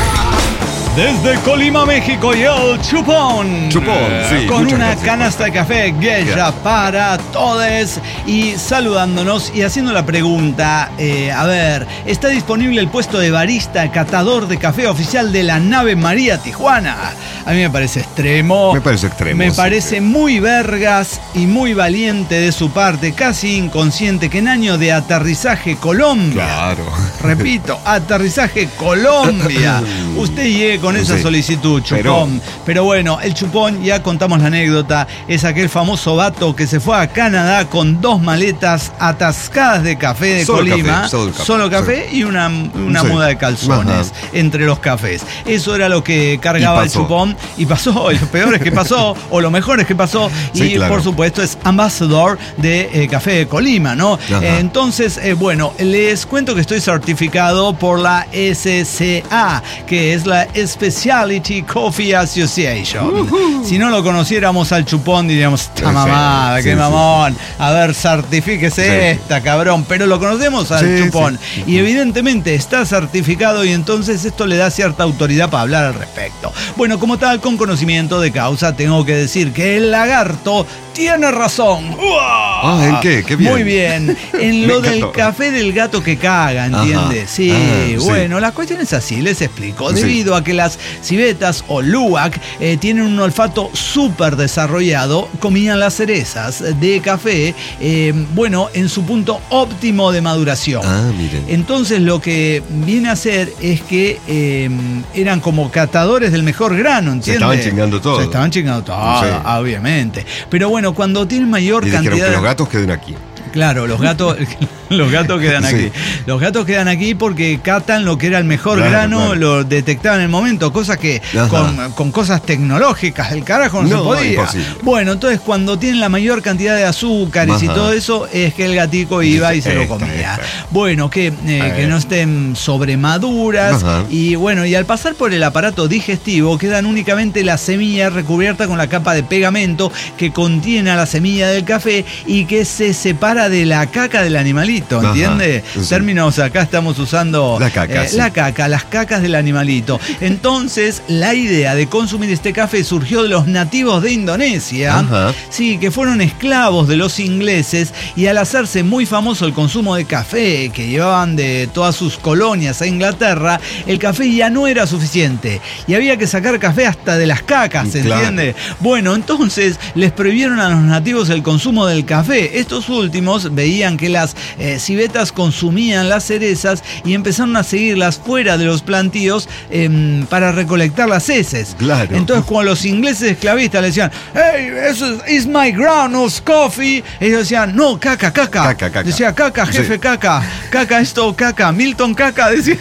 Desde Colima, México, y el Chupón. Chupón, sí. Con muchas una gracias. canasta de café Geisha para todos. Y saludándonos y haciendo la pregunta, eh, a ver, ¿está disponible el puesto de barista catador de café oficial de la nave María Tijuana? A mí me parece extremo. Me parece extremo. Me sí, parece sí. muy vergas y muy valiente de su parte, casi inconsciente, que en año de aterrizaje Colombia. Claro. Repito, aterrizaje Colombia. Usted llegue con esa Sí. solicitud, Chupón. Pero, Pero bueno, el Chupón, ya contamos la anécdota, es aquel famoso vato que se fue a Canadá con dos maletas atascadas de café de Solo Colima. café, solo café, solo café sí. y una, una Sí. muda de calzones Ajá. entre los cafés. Eso era lo que cargaba Y el pasó. Chupón. Y pasó, y lo peor es que pasó, o lo mejor es que pasó. Sí, y claro. por supuesto es ambassador de eh, Café de Colima, ¿no? Ajá. Eh, entonces, eh, bueno, les cuento que estoy certificado por la S C A, que es la Specialty Coffee Association. Uh-huh. Si no lo conociéramos al Chupón, diríamos, esta Sí, mamada, sí, qué sí, mamón. A ver, certifíquese Sí. esta, cabrón. Pero lo conocemos al Sí, Chupón. sí. Y evidentemente está certificado y entonces esto le da cierta autoridad para hablar al respecto. Bueno, como tal, con conocimiento de causa, tengo que decir que el lagarto tiene razón. Ah, ¿en qué? Qué bien. Muy bien. En Me lo del encantó. café del gato que caga, ¿entiendes? Ajá. Sí, Ah, sí. bueno, la cuestión es así, les explico. Sí. Debido a que las civetas o luwak eh, tienen un olfato súper desarrollado, comían las cerezas de café, eh, bueno, en su punto óptimo de maduración. Ah, miren. Entonces lo que viene a hacer es que eh, eran como catadores del mejor grano, ¿entiendes? Se estaban chingando todo. Se estaban chingando todo, Sí. obviamente. Pero bueno, cuando tienen mayor Y dijeron cantidad que los de... gatos queden aquí. Claro, los gatos, los gatos quedan Sí. aquí. Los gatos quedan aquí porque catan lo que era el mejor Claro, grano, claro. lo detectaban en el momento, cosas que Ajá. con, con cosas tecnológicas, el carajo no, No, se podía. imposible. Bueno, entonces cuando tienen la mayor cantidad de azúcares y Ajá. todo eso, es que el gatico iba y se lo Esta, comía. esta. Bueno, que, eh, que no estén sobremaduras. Ajá. Y bueno, y al pasar por el aparato digestivo quedan únicamente las semillas recubiertas con la capa de pegamento que contiene a la semilla del café y que se separa de la caca del animalito, Ajá, ¿entiende? sí. Términos, acá estamos usando La caca, eh, sí. la caca, las cacas del animalito. Entonces, la idea de consumir este café surgió de los nativos de Indonesia, Ajá. sí, que fueron esclavos de los ingleses y al hacerse muy famoso el consumo de café que llevaban de todas sus colonias a Inglaterra, el café ya no era suficiente y había que sacar café hasta de las cacas, ¿se Claro. entiende? Bueno, entonces les prohibieron a los nativos el consumo del café. Estos últimos veían que las eh, civetas consumían las cerezas y empezaron a seguirlas fuera de los plantíos eh, para recolectar las heces. Claro. Entonces, cuando los ingleses esclavistas le decían, hey, eso es is my ground of coffee, ellos decían, no, caca, caca. Caca, caca. Decía, caca, jefe, Sí. caca. Caca esto, caca. Milton, caca, decía.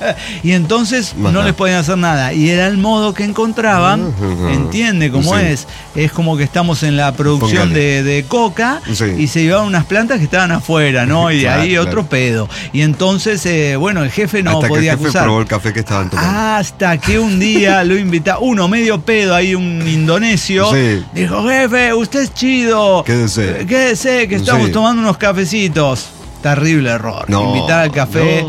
Y entonces Ajá. no les podían hacer nada. Y era el modo que encontraban. Ujú. ¿Entiende cómo Sí. es? Es como que estamos en la producción Póngale. de, de coca Sí. y se llevaban unas plantas que estaban afuera, ¿no? Y Claro, ahí claro. otro pedo. Y entonces, eh, bueno, el jefe no Hasta que el podía jefe acusar. probó el café que estaban tomando. Hasta que un día lo invita, uno medio pedo, ahí un indonesio, Sí. dijo, jefe, usted es chido. Quédese. Eh, Quédese, que estamos Sí. tomando unos cafecitos. Terrible error. No, Invitar al café no.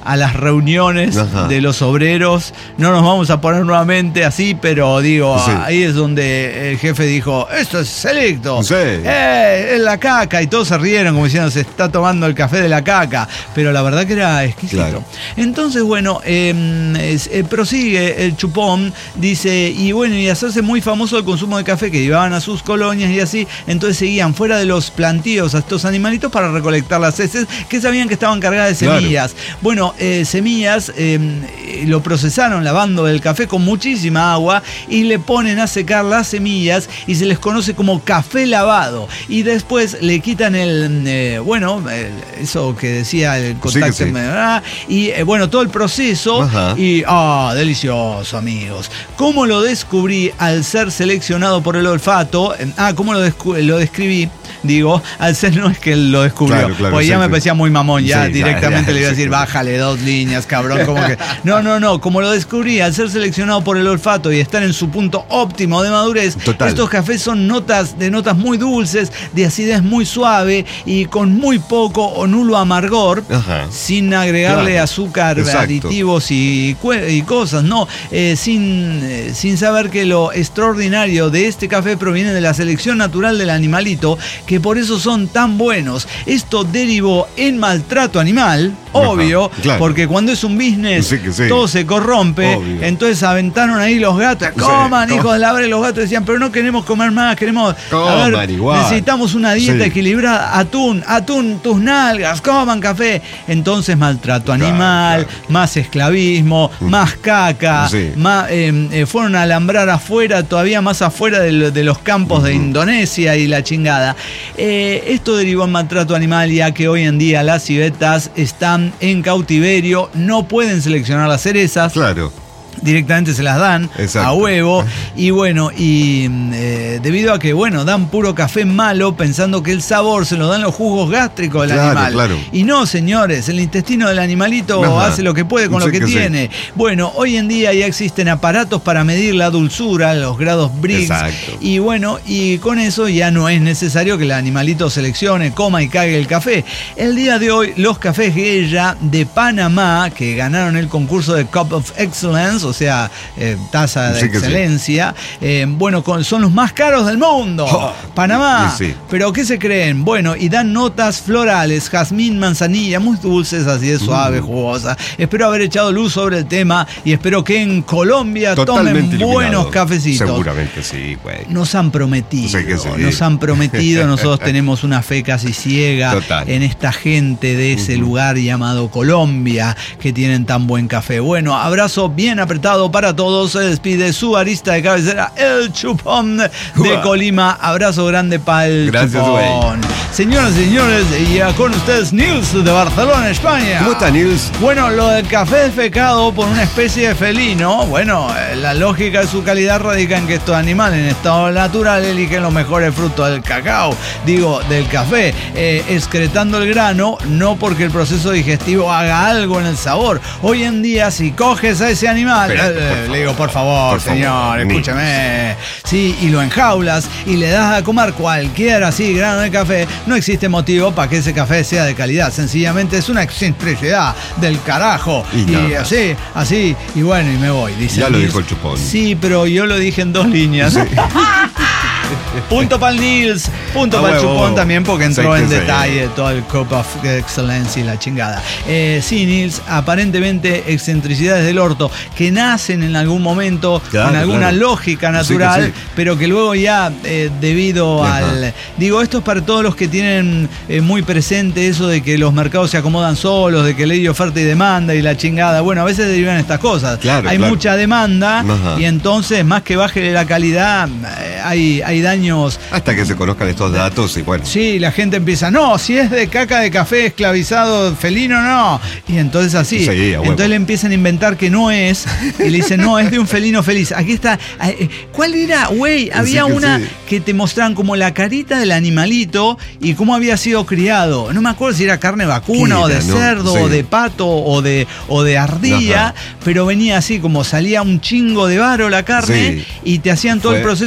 a las reuniones Ajá. de los obreros. No nos vamos a poner nuevamente así, pero digo, Sí. ahí es donde el jefe dijo, esto es selecto, Sí. eh, es la caca, y todos se rieron como diciendo, se está tomando el café de la caca, pero la verdad que era exquisito. Claro. Entonces, bueno, eh, es, eh, prosigue el chupón, dice, y bueno, y hacerse muy famoso el consumo de café, que llevaban a sus colonias y así, entonces seguían fuera de los plantíos a estos animalitos para recolectar las heces, que sabían que estaban cargadas de Claro. semillas. Bueno, eh, semillas, eh, lo procesaron lavando el café con muchísima agua y le ponen a secar las semillas y se les conoce como café lavado. Y después le quitan el, eh, bueno, el- eso que decía el contacto, Sí, que sí. ¿verdad? Y eh, bueno, todo el proceso. Ajá. Y, ah, delicioso, amigos. ¿Cómo lo descubrí al ser seleccionado por el olfato? Eh, Ah, ¿cómo lo, descu- lo describí? Digo, al ser no es que él lo descubrió. Claro, claro, porque sí, ya me sí. parecía muy mamón, ya Sí, ya, directamente ya, le iba a sí, decir, sí. bájale dos líneas, cabrón. Como que. No, no, no. Como lo descubrí, al ser seleccionado por el olfato y estar en su punto óptimo de madurez, Total. estos cafés son notas de notas muy dulces, de acidez muy suave y con muy poco o nulo amargor, Ajá. sin agregarle Claro. azúcar, Exacto. aditivos y, cue- y cosas, no, eh, sin, eh, sin saber que lo extraordinario de este café proviene de la selección natural del animalito, que por eso son tan buenos. Esto derivó en maltrato animal, Ajá, obvio, claro. porque cuando es un business Sí que sí. todo se corrompe, Obvio. entonces aventaron ahí los gatos, Sí, coman, com- hijos de la madre, los gatos decían, pero no queremos comer más, queremos, a Coman ver, igual. necesitamos una dieta Sí. equilibrada, atún, atún, tus nalgas, coman café. Entonces maltrato Claro, animal, claro. más esclavismo, más caca, Sí. más, eh, eh, fueron a alambrar afuera, todavía más afuera de, lo- de los campos de Indonesia y la chingada. Eh, esto derivó en maltrato animal, ya que hoy en día las civetas están en cautiverio, no pueden seleccionar las cerezas. Claro. Directamente se las dan Exacto. a huevo y bueno, y eh, debido a que bueno, dan puro café malo pensando que el sabor se lo dan los jugos gástricos del Claro, animal. claro. Y no, señores, el intestino del animalito Ajá. hace lo que puede con Sí lo que, que sí. tiene. Bueno, hoy en día ya existen aparatos para medir la dulzura, los grados Briggs. Exacto. Y bueno, y con eso ya no es necesario que el animalito seleccione, coma y cague el café. El día de hoy, los cafés Guerra de Panamá, que ganaron el concurso de Cup of Excellence, o sea, eh, taza de Sí que sí. excelencia, eh, bueno, con- son los más caros del mundo. Oh, Panamá. y sí. Pero ¿qué se creen? Bueno, y dan notas florales, jazmín, manzanilla, muy dulces, así de suave, jugosa. Espero haber echado luz sobre el tema y espero que en Colombia Totalmente tomen iluminado. buenos cafecitos. Seguramente sí, güey. Nos han prometido, Sí que sí. nos han prometido, nosotros tenemos una fe casi ciega Total. en esta gente de ese lugar llamado Colombia que tienen tan buen café. Bueno, abrazo bien apretado para todos, se despide su arista de cabecera, el Chupón de Uah. Colima. Abrazo grande para el Gracias, Chupón. Señoras y señores, y ya con ustedes Nils de Barcelona, España. ¿Cómo está, Nils? Bueno, lo del café defecado por una especie de felino, bueno, eh, la lógica de su calidad radica en que estos animales en estado natural eligen los mejores frutos del cacao, digo, del café, eh, excretando el grano, no porque el proceso digestivo haga algo en el sabor. Hoy en día, si coges a ese animal, Espérate, eh, por favor. le digo, por favor, Por favor, señor, Nils. escúchame, sí, y lo enjaulas y le das a comer cualquier así grano de café, no existe motivo para que ese café sea de calidad, sencillamente es una excentricidad del carajo. Y Y, nada más. así, así, y bueno, y me voy. Dice Ya lo Nils. dijo el Chupón. Sí, pero yo lo dije en dos líneas. Punto para el Nils, punto A para el huevo. Chupón también porque entró Sí que en sí. detalle todo el Cup of Excellence y la chingada. Eh, sí, Nils, aparentemente excentricidades del orto que nacen en algún momento Claro, con alguna claro. lógica Sí que natural, sí. pero que luego ya eh, debido Ajá. al... Digo, esto es para todos los que tienen eh, muy presente eso de que los mercados se acomodan solos, de que ley de oferta y demanda y la chingada. Bueno, a veces derivan estas cosas. Claro, hay claro. mucha demanda Ajá. y entonces, más que baje la calidad, eh, hay, hay daños. Hasta que se conozcan estos datos y bueno. Sí, la gente empieza, no, si es de caca de café esclavizado felino, no. Y entonces así. Sí, a huevo. Entonces le empiezan a inventar que no es. Y le dicen, no, es de un felino feliz. Aquí está. eh, ¿Cuál era? Güey, había que una sí. que te mostraban como la carita del animalito y cómo había sido criado. No me acuerdo si era carne vacuna ¿Qué o de era? No, cerdo sí. o de pato o de, o de ardilla. Ajá. Pero venía así, como salía un chingo de varo la carne Sí. y te hacían todo el Fue proceso de súper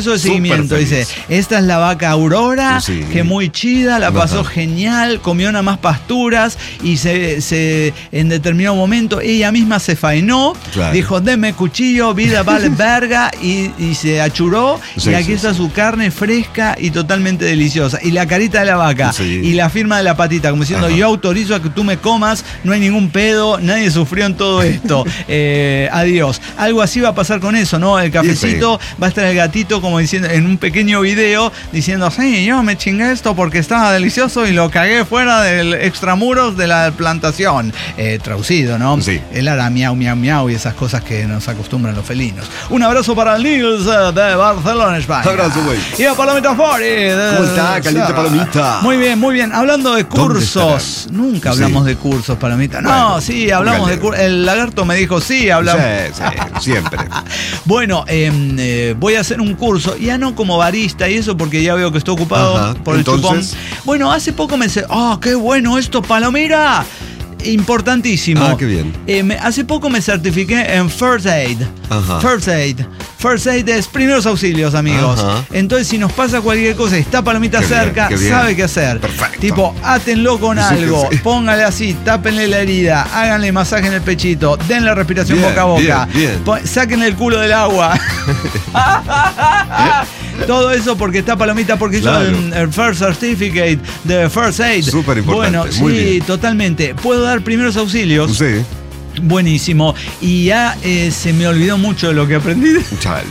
agradecimiento. Dice, esta es la vaca Aurora, sí. que muy chida, la pasó Ajá. genial, comió nada más pasturas y se, se en determinado momento ella misma se faenó, claro. dijo, deme cuchillo, vida vale verga, y, y se achuró, sí, y aquí sí, está sí. su carne fresca y totalmente deliciosa. Y la carita de la vaca, sí. y la firma de la patita, como diciendo, Ajá. yo autorizo a que tú me comas, no hay ningún pedo, nadie sufrió en todo esto. eh, adiós. Algo así va a pasar con eso, ¿no? El cafecito, sí, sí. va a estar el gatito como diciendo, en un pequeño video, diciendo, sí, yo me chingué esto porque estaba delicioso y lo cagué fuera del extramuros de la plantación. Eh, traducido, ¿no? Sí. Él hará miau, miau, miau y esas cosas que nos acostumbran los felinos. Un abrazo para el Nils de Barcelona, España. Un abrazo, güey. Y a Palomita Fori. ¿Cómo está, caliente Palomita? Muy bien, muy bien. Hablando de cursos. Nunca hablamos sí. de cursos, Palomita. No, bueno, sí, hablamos de cursos. El lagarto me dijo, sí, hablamos. Sí, sí, siempre. Bueno, eh, eh, voy a hacer un curso, ya no como barista y eso porque ya veo que estoy ocupado Ajá. por Entonces... el chupón. Bueno, hace poco me dice, oh, qué bueno esto, Palomira. Importantísimo. Ah, qué bien. Eh, me, hace poco me certifiqué en First Aid. Ajá. First Aid. First Aid es primeros auxilios, amigos. Ajá. Entonces, si nos pasa cualquier cosa, está Palomita qué cerca, bien, qué sabe qué hacer. Perfecto. Tipo, átenlo con sí, algo, sí. póngale así, tápenle la herida, háganle masaje en el pechito, denle respiración bien, boca a boca, bien, bien. sáquenle el culo del agua. Todo eso porque está Palomita, porque claro. hizo el, el First Certificate de First Aid. Súper importante. Bueno, Muy sí, bien. totalmente. Puedo dar primeros auxilios. Sí. Buenísimo. Y ya eh, se me olvidó mucho de lo que aprendí. Chal.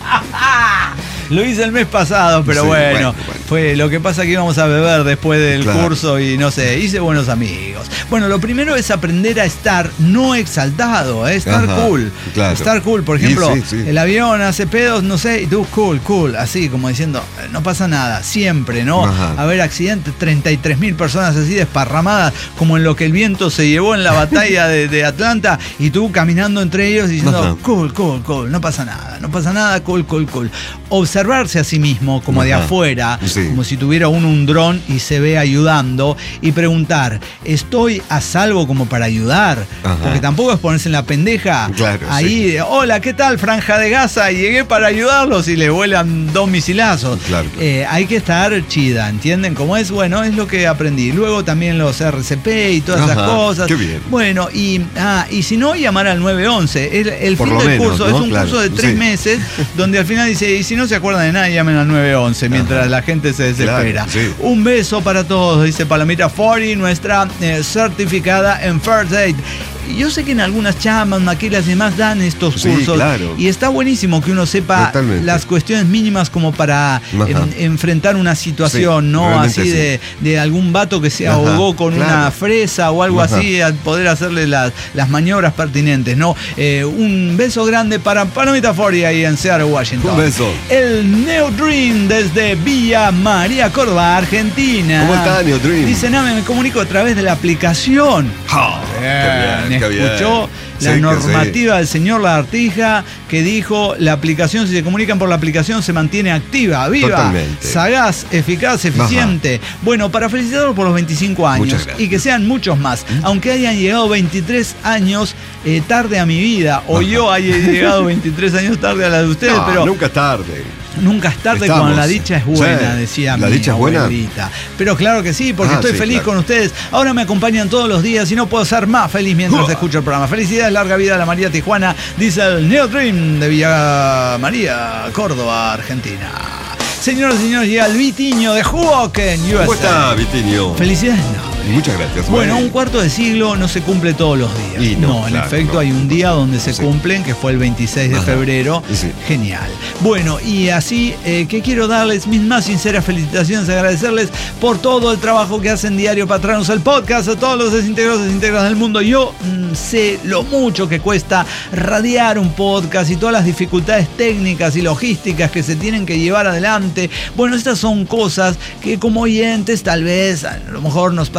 Lo hice el mes pasado, pero sí, bueno, bueno, bueno, fue lo que pasa que íbamos a beber después del claro. curso y no sé, hice buenos amigos. Bueno, lo primero es aprender a estar no exaltado, ¿eh? estar Ajá, cool. Claro. Estar cool, por ejemplo, sí, sí, sí. el avión hace pedos, no sé, y tú cool, cool, así como diciendo, no pasa nada, siempre, ¿no? Ajá. A ver, accidentes, treinta y tres mil personas así desparramadas, como en lo que el viento se llevó en la batalla de, de Atlanta, y tú caminando entre ellos diciendo, Ajá. cool, cool, cool, no pasa nada, no pasa nada, cool, cool, cool. Observarse a sí mismo como Ajá. de afuera, sí. como si tuviera uno un dron y se ve ayudando, y preguntar, ¿estoy a salvo como para ayudar? Ajá. Porque tampoco es ponerse en la pendeja. Claro, ahí, sí. hola, ¿qué tal, Franja de Gaza? Llegué para ayudarlos y le vuelan dos misilazos. Claro. Eh, hay que estar chida, ¿entienden? Como es, bueno, es lo que aprendí. Luego también los R C P y todas Ajá. esas cosas. Qué bien. Bueno, y, ah, y si no, llamar al nueve once. El, el fin del menos, curso ¿no? es un claro. curso de tres sí. meses, donde al final dice, y si no se acuerdan de nada, llamen al nueve once, mientras Ajá. la gente se desespera. Claro, sí. Un beso para todos, dice Palomita Fori, nuestra eh, certificada en First Aid. Yo sé que en algunas chamas, maquilas y demás dan estos cursos. Sí, claro. Y está buenísimo que uno sepa Totalmente. las cuestiones mínimas como para en, enfrentar una situación, sí, ¿no? Así sí. de, de algún vato que se Ajá, ahogó con claro. una fresa o algo Ajá. así, a poder hacerle las, las maniobras pertinentes, ¿no? Eh, un beso grande para Palomita Fori ahí en Seattle, Washington. Un beso. El Neo Dream desde Villa María, Córdoba, Argentina. ¿Cómo está, Neo Dream? Dice, Name, me comunico a través de la aplicación. Oh, bien, bien. Escuchó la sí, normativa sí. del señor Lagartija, que dijo, la aplicación, si se comunican por la aplicación, se mantiene activa, viva, Totalmente. sagaz, eficaz, eficiente. Ajá. Bueno, para felicitarlos por los veinticinco años y que sean muchos más, ¿Mm? aunque hayan llegado veintitrés años eh, tarde a mi vida, o Ajá. yo haya llegado veintitrés años tarde a la de ustedes, no, pero... nunca es tarde. Nunca es tarde Estamos. cuando la dicha es buena, sí. decía ¿La mi dicha es buena? abuelita. Pero claro que sí, porque ah, estoy sí, feliz claro. con ustedes. Ahora me acompañan todos los días y no puedo ser más feliz mientras uh. escucho el programa. Felicidades, larga vida a la María Tijuana, dice el Neo Dream de Villa María, Córdoba, Argentina. Señoras y señores, llega el Vitiño de Hoboken, U S A. ¿Cómo está, Vitiño? Felicidades, no. Muchas gracias. Bueno, un cuarto de siglo no se cumple todos los días. Y no, no, en claro, efecto no. hay un día donde se sí. cumplen, que fue el veintiséis de Ajá. febrero. Sí. Genial. Bueno, y así eh, que quiero darles mis más sinceras felicitaciones, agradecerles por todo el trabajo que hacen diario para traernos el podcast a todos los desintegrados y desintegradas del mundo. Yo mmm, sé lo mucho que cuesta radiar un podcast y todas las dificultades técnicas y logísticas que se tienen que llevar adelante. Bueno, estas son cosas que como oyentes tal vez a lo mejor nos pasan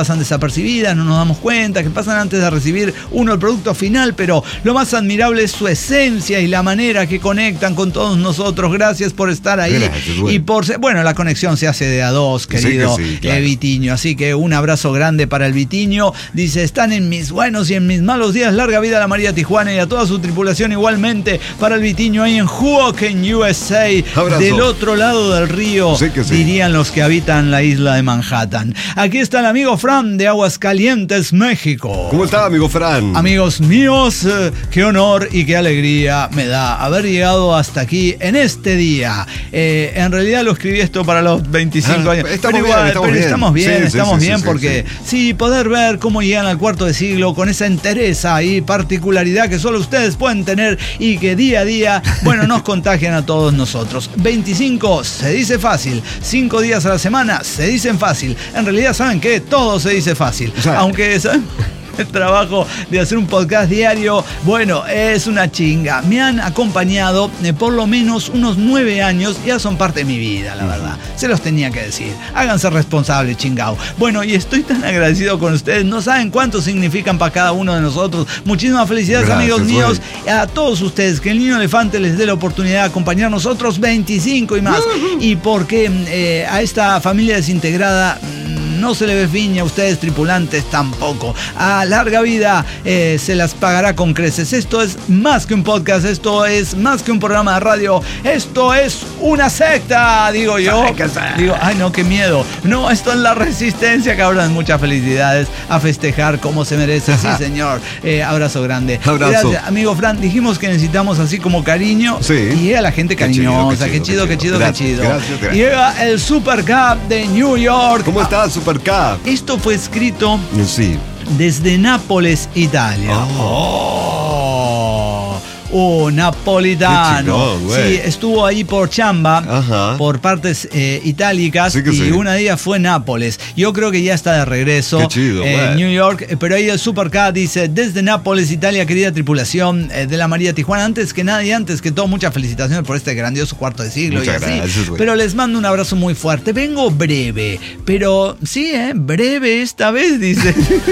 pasan desapercibidas, no nos damos cuenta, que pasan antes de recibir uno el producto final, pero lo más admirable es su esencia y la manera que conectan con todos nosotros. Gracias por estar ahí. Gracias, bueno. Y por ser, bueno, la conexión se hace de a dos, querido sí, sí, claro. eh, Vitiño. Así que un abrazo grande para el Vitiño. Dice, están en mis buenos y en mis malos días. Larga vida a la María Tijuana y a toda su tripulación igualmente. Para el Vitiño ahí en Hoboken, U S A. Abrazo. Del otro lado del río, Sí que sí. dirían los que habitan la isla de Manhattan. Aquí está el amigo Fran de Aguascalientes, México. ¿Cómo está, amigo Fran? Amigos míos, eh, qué honor y qué alegría me da haber llegado hasta aquí en este día. Eh, en realidad lo escribí esto para los veinticinco Ah, años. estamos pero bien, igual, estamos pero bien. estamos bien, Sí, sí, estamos sí, bien sí, porque sí. sí, poder ver cómo llegan al cuarto de siglo con esa entereza y particularidad que solo ustedes pueden tener y que día a día, bueno, nos contagian a todos nosotros. veinticinco se dice fácil, cinco días a la semana se dicen fácil. En realidad, ¿saben qué? Todo se dice fácil. O sea, Aunque, ¿saben? El trabajo de hacer un podcast diario, bueno, es una chinga. Me han acompañado eh, por lo menos unos nueve años, ya son parte de mi vida, la verdad. Se los tenía que decir. Háganse responsables, chingao. Bueno, y estoy tan agradecido con ustedes. No saben cuánto significan para cada uno de nosotros. Muchísimas felicidades, Gracias, amigos míos. güey. A todos ustedes, que el Niño Elefante les dé la oportunidad de acompañarnos otros veinticinco y más. Y porque eh, a esta familia desintegrada no se le ve fin, y a ustedes tripulantes tampoco. A larga vida eh, se las pagará con creces. Esto es más que un podcast, esto es más que un programa de radio, esto es una secta, digo yo. Digo, ay no, qué miedo. No, esto es la resistencia, cabrón. Muchas felicidades, a festejar como se merece. Sí, señor. Eh, abrazo grande. Abrazo. Gracias, amigo Fran. Dijimos que necesitamos así como cariño. Sí. Y llega la gente Qué chido, cariñosa. qué Qué chido, chido, qué qué chido, chido. qué chido. Gracias, gracias, gracias. Llega el Super Cup de New York. ¿Cómo está, Super K? Esto fue escrito Sí. desde Nápoles, Italia. Oh. Oh, oh, napolitano. Qué chingón, güey. Sí, estuvo ahí por chamba, Ajá. por partes eh, itálicas, Sí que y sí. una de ellas fue Nápoles. Yo creo que ya está de regreso Qué chido, en güey. New York, eh, pero ahí el Super K dice, desde Nápoles, Italia, querida tripulación eh, de la María Tijuana, antes que nada y antes que todo, muchas felicitaciones por este grandioso cuarto de siglo. Muchas y así. gracias, güey. Pero les mando un abrazo muy fuerte. Vengo breve, pero sí, ¿eh? Breve esta vez, dice.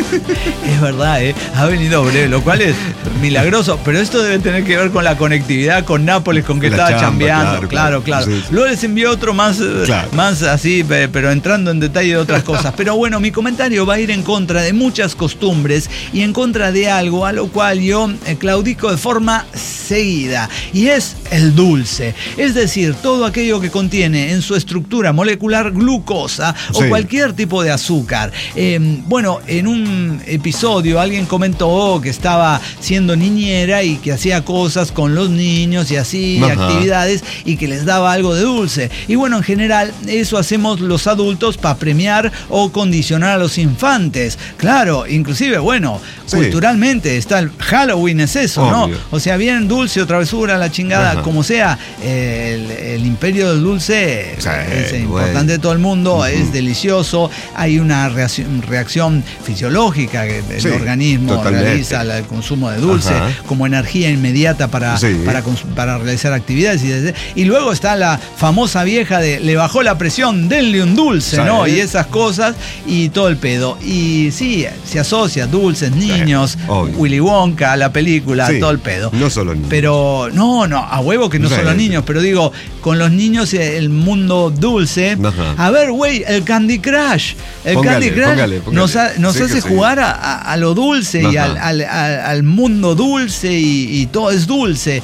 Es verdad, ¿eh? Ha venido breve, lo cual es milagroso, pero esto debe tener que ver con la conectividad con Nápoles, con que La estaba chamba, chambeando. claro, Claro, claro. claro. Sí, sí. Luego les envió otro más, eh, Claro. más así, pe- pero entrando en detalle de otras cosas. Pero bueno, mi comentario va a ir en contra de muchas costumbres y en contra de algo a lo cual yo eh, claudico de forma seguida, y es el dulce. Es decir, todo aquello que contiene en su estructura molecular glucosa o Sí. cualquier tipo de azúcar. Eh, bueno, en un episodio alguien comentó que estaba siendo niñera y que hacía cosas con los niños y así, Ajá. actividades, y que les daba algo de dulce. Y bueno, en general eso hacemos los adultos para premiar o condicionar a los infantes. Claro, inclusive, bueno, Sí. culturalmente está el Halloween, es eso, Obvio. ¿no? O sea, bien dulce o travesura, la chingada, Ajá. como sea, el, el imperio del dulce Sí, es güey. importante de todo el mundo, Ujú. es delicioso, hay una reacción, reacción fisiológica que el Sí, organismo totalmente. realiza al consumo de dulce Ajá. como energía inmediata para, Sí. para, cons- para realizar actividades. Y, desde- y luego está la famosa vieja de le bajó la presión, denle un dulce, Sí. ¿no? Y esas cosas y todo el pedo. Y sí, se asocia dulces, niños, obvio. Willy Wonka, la película, Sí, todo el pedo. no solo niños. Pero no, no, a huevo que no Sí, son los sí. niños, pero digo, con los niños eh, el mundo dulce. Ajá. A ver, güey, el Candy Crush. El Póngale, Candy Crush póngale, póngale. nos, ha- nos Sí que hace sí. jugar a, a- a lo dulce y Ajá. al, al- al- al mundo dulce y, y todo es dulce.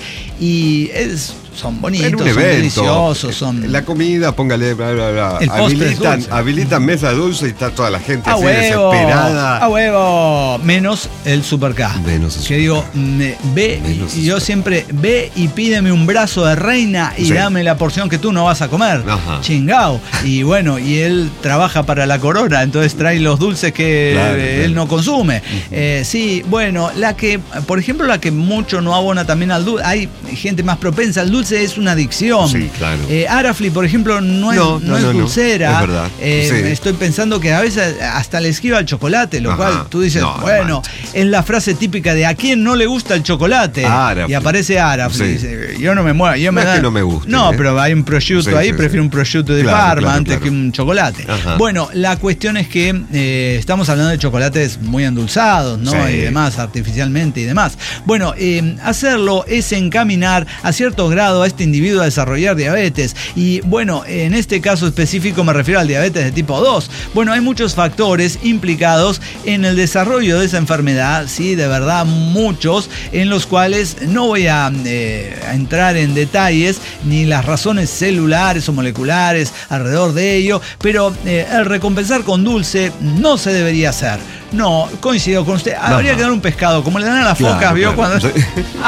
Y es, son bonitos, Era un son evento. deliciosos, son... La comida, póngale, bla, bla, bla. El postre es Habilitan, dulce. habilitan mesa dulce y está toda la gente A así huevo, desesperada. a huevo, menos el Super K. Menos el que Super digo, K. me- ve, Menos y el yo Super siempre, ve y pídeme un brazo de reina y Sí. dame la porción que tú no vas a comer. Ajá. Chingao. Y bueno, y él trabaja para la corona, entonces trae los dulces que Claro, eh, claro. él no consume. Eh, sí, bueno, la que, por ejemplo, la que mucho no abona también al dulce, hay gente más propensa al dulce, dulce es una adicción. Sí, claro. Eh, Arafli, por ejemplo, no es, No, no no, es no, no. dulcera. Es verdad. Eh, Sí. Estoy pensando que a veces hasta le esquiva el chocolate, lo Ajá. cual tú dices, No, bueno, manches. es la frase típica de ¿a quién no le gusta el chocolate? Arafli. Y aparece Arafli. Sí. Dice, yo no me muevo. Yo No me es da- que no me guste, No, ¿eh? pero hay un prosciutto Sí, ahí, sí, prefiero sí. un prosciutto de Claro, Parma claro, antes claro. que un chocolate. Ajá. Bueno, la cuestión es que eh, estamos hablando de chocolates muy endulzados, ¿no? Sí. Y demás, artificialmente y demás. Bueno, eh, hacerlo es encaminar a cierto grado a este individuo a desarrollar diabetes. Y bueno, en este caso específico me refiero al diabetes de tipo dos. Bueno, hay muchos factores implicados en el desarrollo de esa enfermedad, sí, de verdad muchos, en los cuales no voy a, eh, a entrar en detalles ni las razones celulares o moleculares alrededor de ello, pero eh, el recompensar con dulce no se debería hacer. No, coincido con usted. Habría Ajá. que dar un pescado, como le dan a las Claro, focas, ¿vio? claro. Cuando Sí.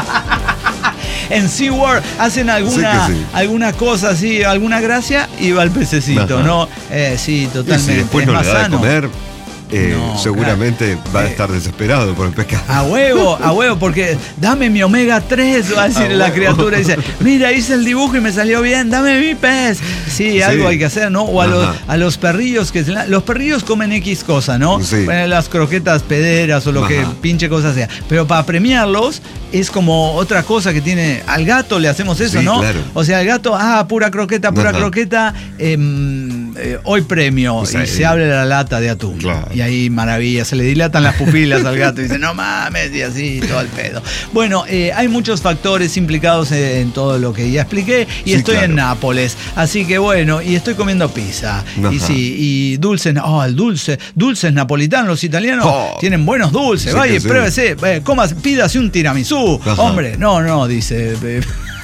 en SeaWorld hacen alguna, Sí que sí. alguna cosa así, alguna gracia y va el pececito, Ajá. ¿no? Eh, sí, Y totalmente. si después es no más le da de sano. comer, eh, No, seguramente va a Eh, estar desesperado por el pescado. A huevo, a huevo, porque dame mi omega tres, va a decir A la huevo. criatura. Dice, mira, hice el dibujo y me salió bien, dame mi pez. Sí, Sí. algo hay que hacer, ¿no? O a los, Ajá. a los perrillos que se la- los perrillos comen X cosa, ¿no? Sí. Bueno, las croquetas pederas o lo Ajá. que pinche cosa sea. Pero para premiarlos es como otra cosa que tiene. Al gato le hacemos eso, Sí, ¿no? claro. O sea, al gato, ah, pura croqueta, pura Ajá. croqueta, em, eh, hoy premio. O sea, y se eh, abre la lata de atún. Claro. Y ahí maravilla, se le dilatan las pupilas al gato y dice, no mames, y así, todo el pedo. Bueno, eh, hay muchos factores implicados en todo lo que ya expliqué y Sí, estoy claro. en Nápoles, así que bueno, y estoy comiendo pizza. Y Ajá. sí, y dulces, oh, el dulce, dulces napolitanos, los italianos Oh. tienen buenos dulces, Sí vaya, que sí. pruébese, eh, comas, pídase un tiramisú, Ajá. hombre, no, no, dice... eh,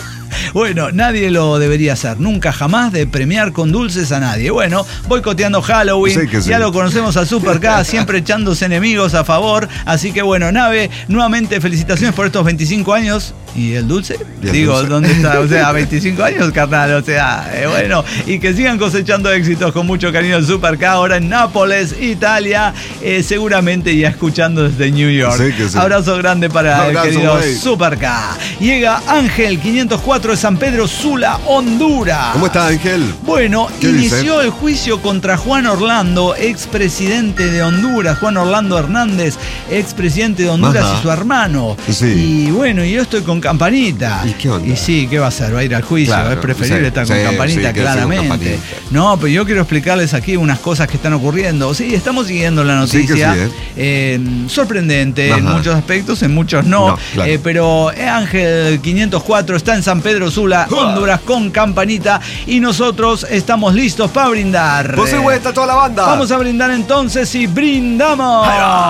Bueno, nadie lo debería hacer, nunca jamás de premiar con dulces a nadie. Bueno, boicoteando Halloween, Sí que sí. ya lo conocemos al Super K, siempre echándose enemigos a favor. Así que bueno, Nave, nuevamente felicitaciones por estos veinticinco años. ¿Y el dulce? ¿Y el Digo, dulce? ¿dónde está? O sea, veinticinco años, carnal, o sea, eh, bueno, y que sigan cosechando éxitos con mucho cariño el Super K, ahora en Nápoles, Italia, eh, seguramente ya escuchando desde New York. Sí que sí. Abrazo grande para Abrazo, el querido güey. Super K. Llega Ángel quinientos cuatro de San Pedro Sula, Honduras. ¿Cómo está, Ángel? Bueno, ¿Qué inició dice? el juicio contra Juan Orlando, expresidente de Honduras, Juan Orlando Hernández, expresidente de Honduras Ajá. y su hermano. Sí. Y bueno, yo estoy con Campanita. ¿Y qué onda? Y sí, ¿qué va a hacer? Va a ir al juicio, Claro, es preferible sí, estar con sí, Campanita, sí, quédese con claramente. Campanita. No, pero yo quiero explicarles aquí unas cosas que están ocurriendo. Sí, estamos siguiendo la Sí que noticia. sí, ¿eh? Eh, sorprendente en Ajá. muchos aspectos, en muchos no. No, claro. Eh, pero Ángel quinientos cuatro está en San Pedro Sula, Honduras, con Campanita. Y nosotros estamos listos para brindar. José Huesta, toda la banda. Vamos a brindar entonces y brindamos.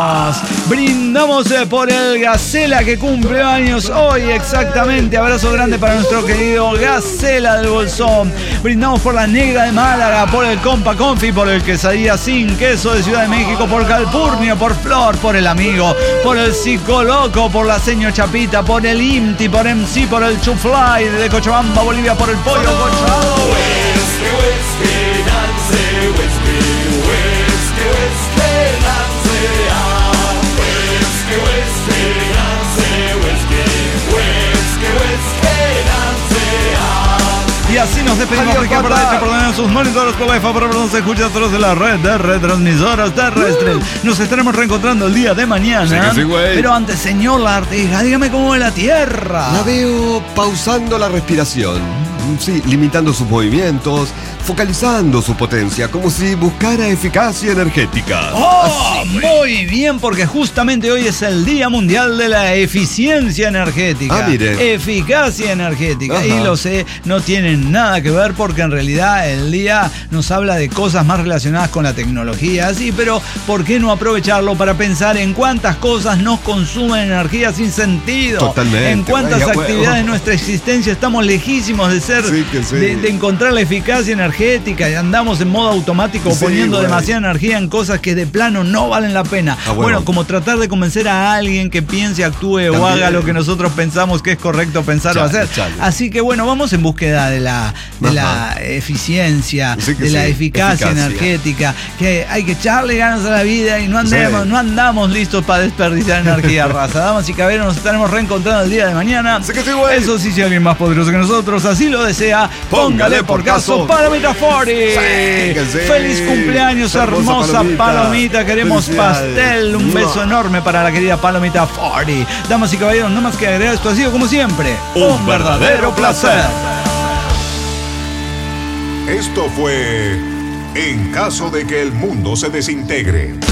Brindamos eh, por el Gacela que cumple años hoy exactamente. Abrazo grande para nuestro querido Gacela del Bolsón. Brindamos por la Negra de Málaga, por el Compa Confi, por el Quesadilla Sin Queso de Ciudad de México, por Calpurnio, por Flor, por el Amigo, por el Psicoloco, por la Señor Chapita, por el Imti, por M C, por el Chufly de Cochabamba, Bolivia, por el Pollo Cochado. Y así nos despedimos. Adiós, Ricardo Jota. Derecha, por tener sus monitores por Wi-Fi, para nos escucha a través de la red de retransmisoras terrestres. Nos estaremos reencontrando el día de mañana. Sí que sí, güey. Pero antes, señor Lartiga, dígame cómo va la Tierra. La veo pausando la respiración, sí, limitando sus movimientos, focalizando su potencia, como si buscara eficacia energética. ¡Oh! Muy bien, porque justamente hoy es el Día Mundial de la Eficiencia Energética. Ah, mire. Eficacia energética. Ajá. Y lo sé, no tienen nada que ver porque en realidad el día nos habla de cosas más relacionadas con la tecnología. Sí, pero ¿por qué no aprovecharlo para pensar en cuántas cosas nos consumen energía sin sentido? Totalmente, En cuántas vaya huevo. actividades de nuestra existencia estamos lejísimos de ser, Sí que sí. de, de encontrar la eficacia energética. energética y andamos en modo automático Sí, poniendo güey. demasiada energía en cosas que de plano no valen la pena. Ah, bueno. bueno, como tratar de convencer a alguien que piense, actúe o También. haga lo que nosotros pensamos que es correcto pensar o Chale, hacer. chale. Así que bueno, vamos en búsqueda de la, de Ajá. la eficiencia, Sí que de la sí, eficacia, eficacia. energética, que hay que echarle ganas a la vida y no andemos, Sí. no andamos listos para desperdiciar energía, raza. Damas y caballeros, nos estaremos reencontrando el día de mañana. Sí que sí, güey. Eso sí, si alguien más poderoso que nosotros así lo desea, póngale por caso Palomita cuarenta. Sí, que sí. Feliz cumpleaños, Hermosa hermosa Palomita. Palomita. Queremos Felicidades. pastel. Un beso Mua. enorme para la querida Palomita cuarenta. Damas y caballeros, no más que agregar, esto ha sido como siempre Un verdadero placer. Esto fue En caso de que el mundo se desintegre.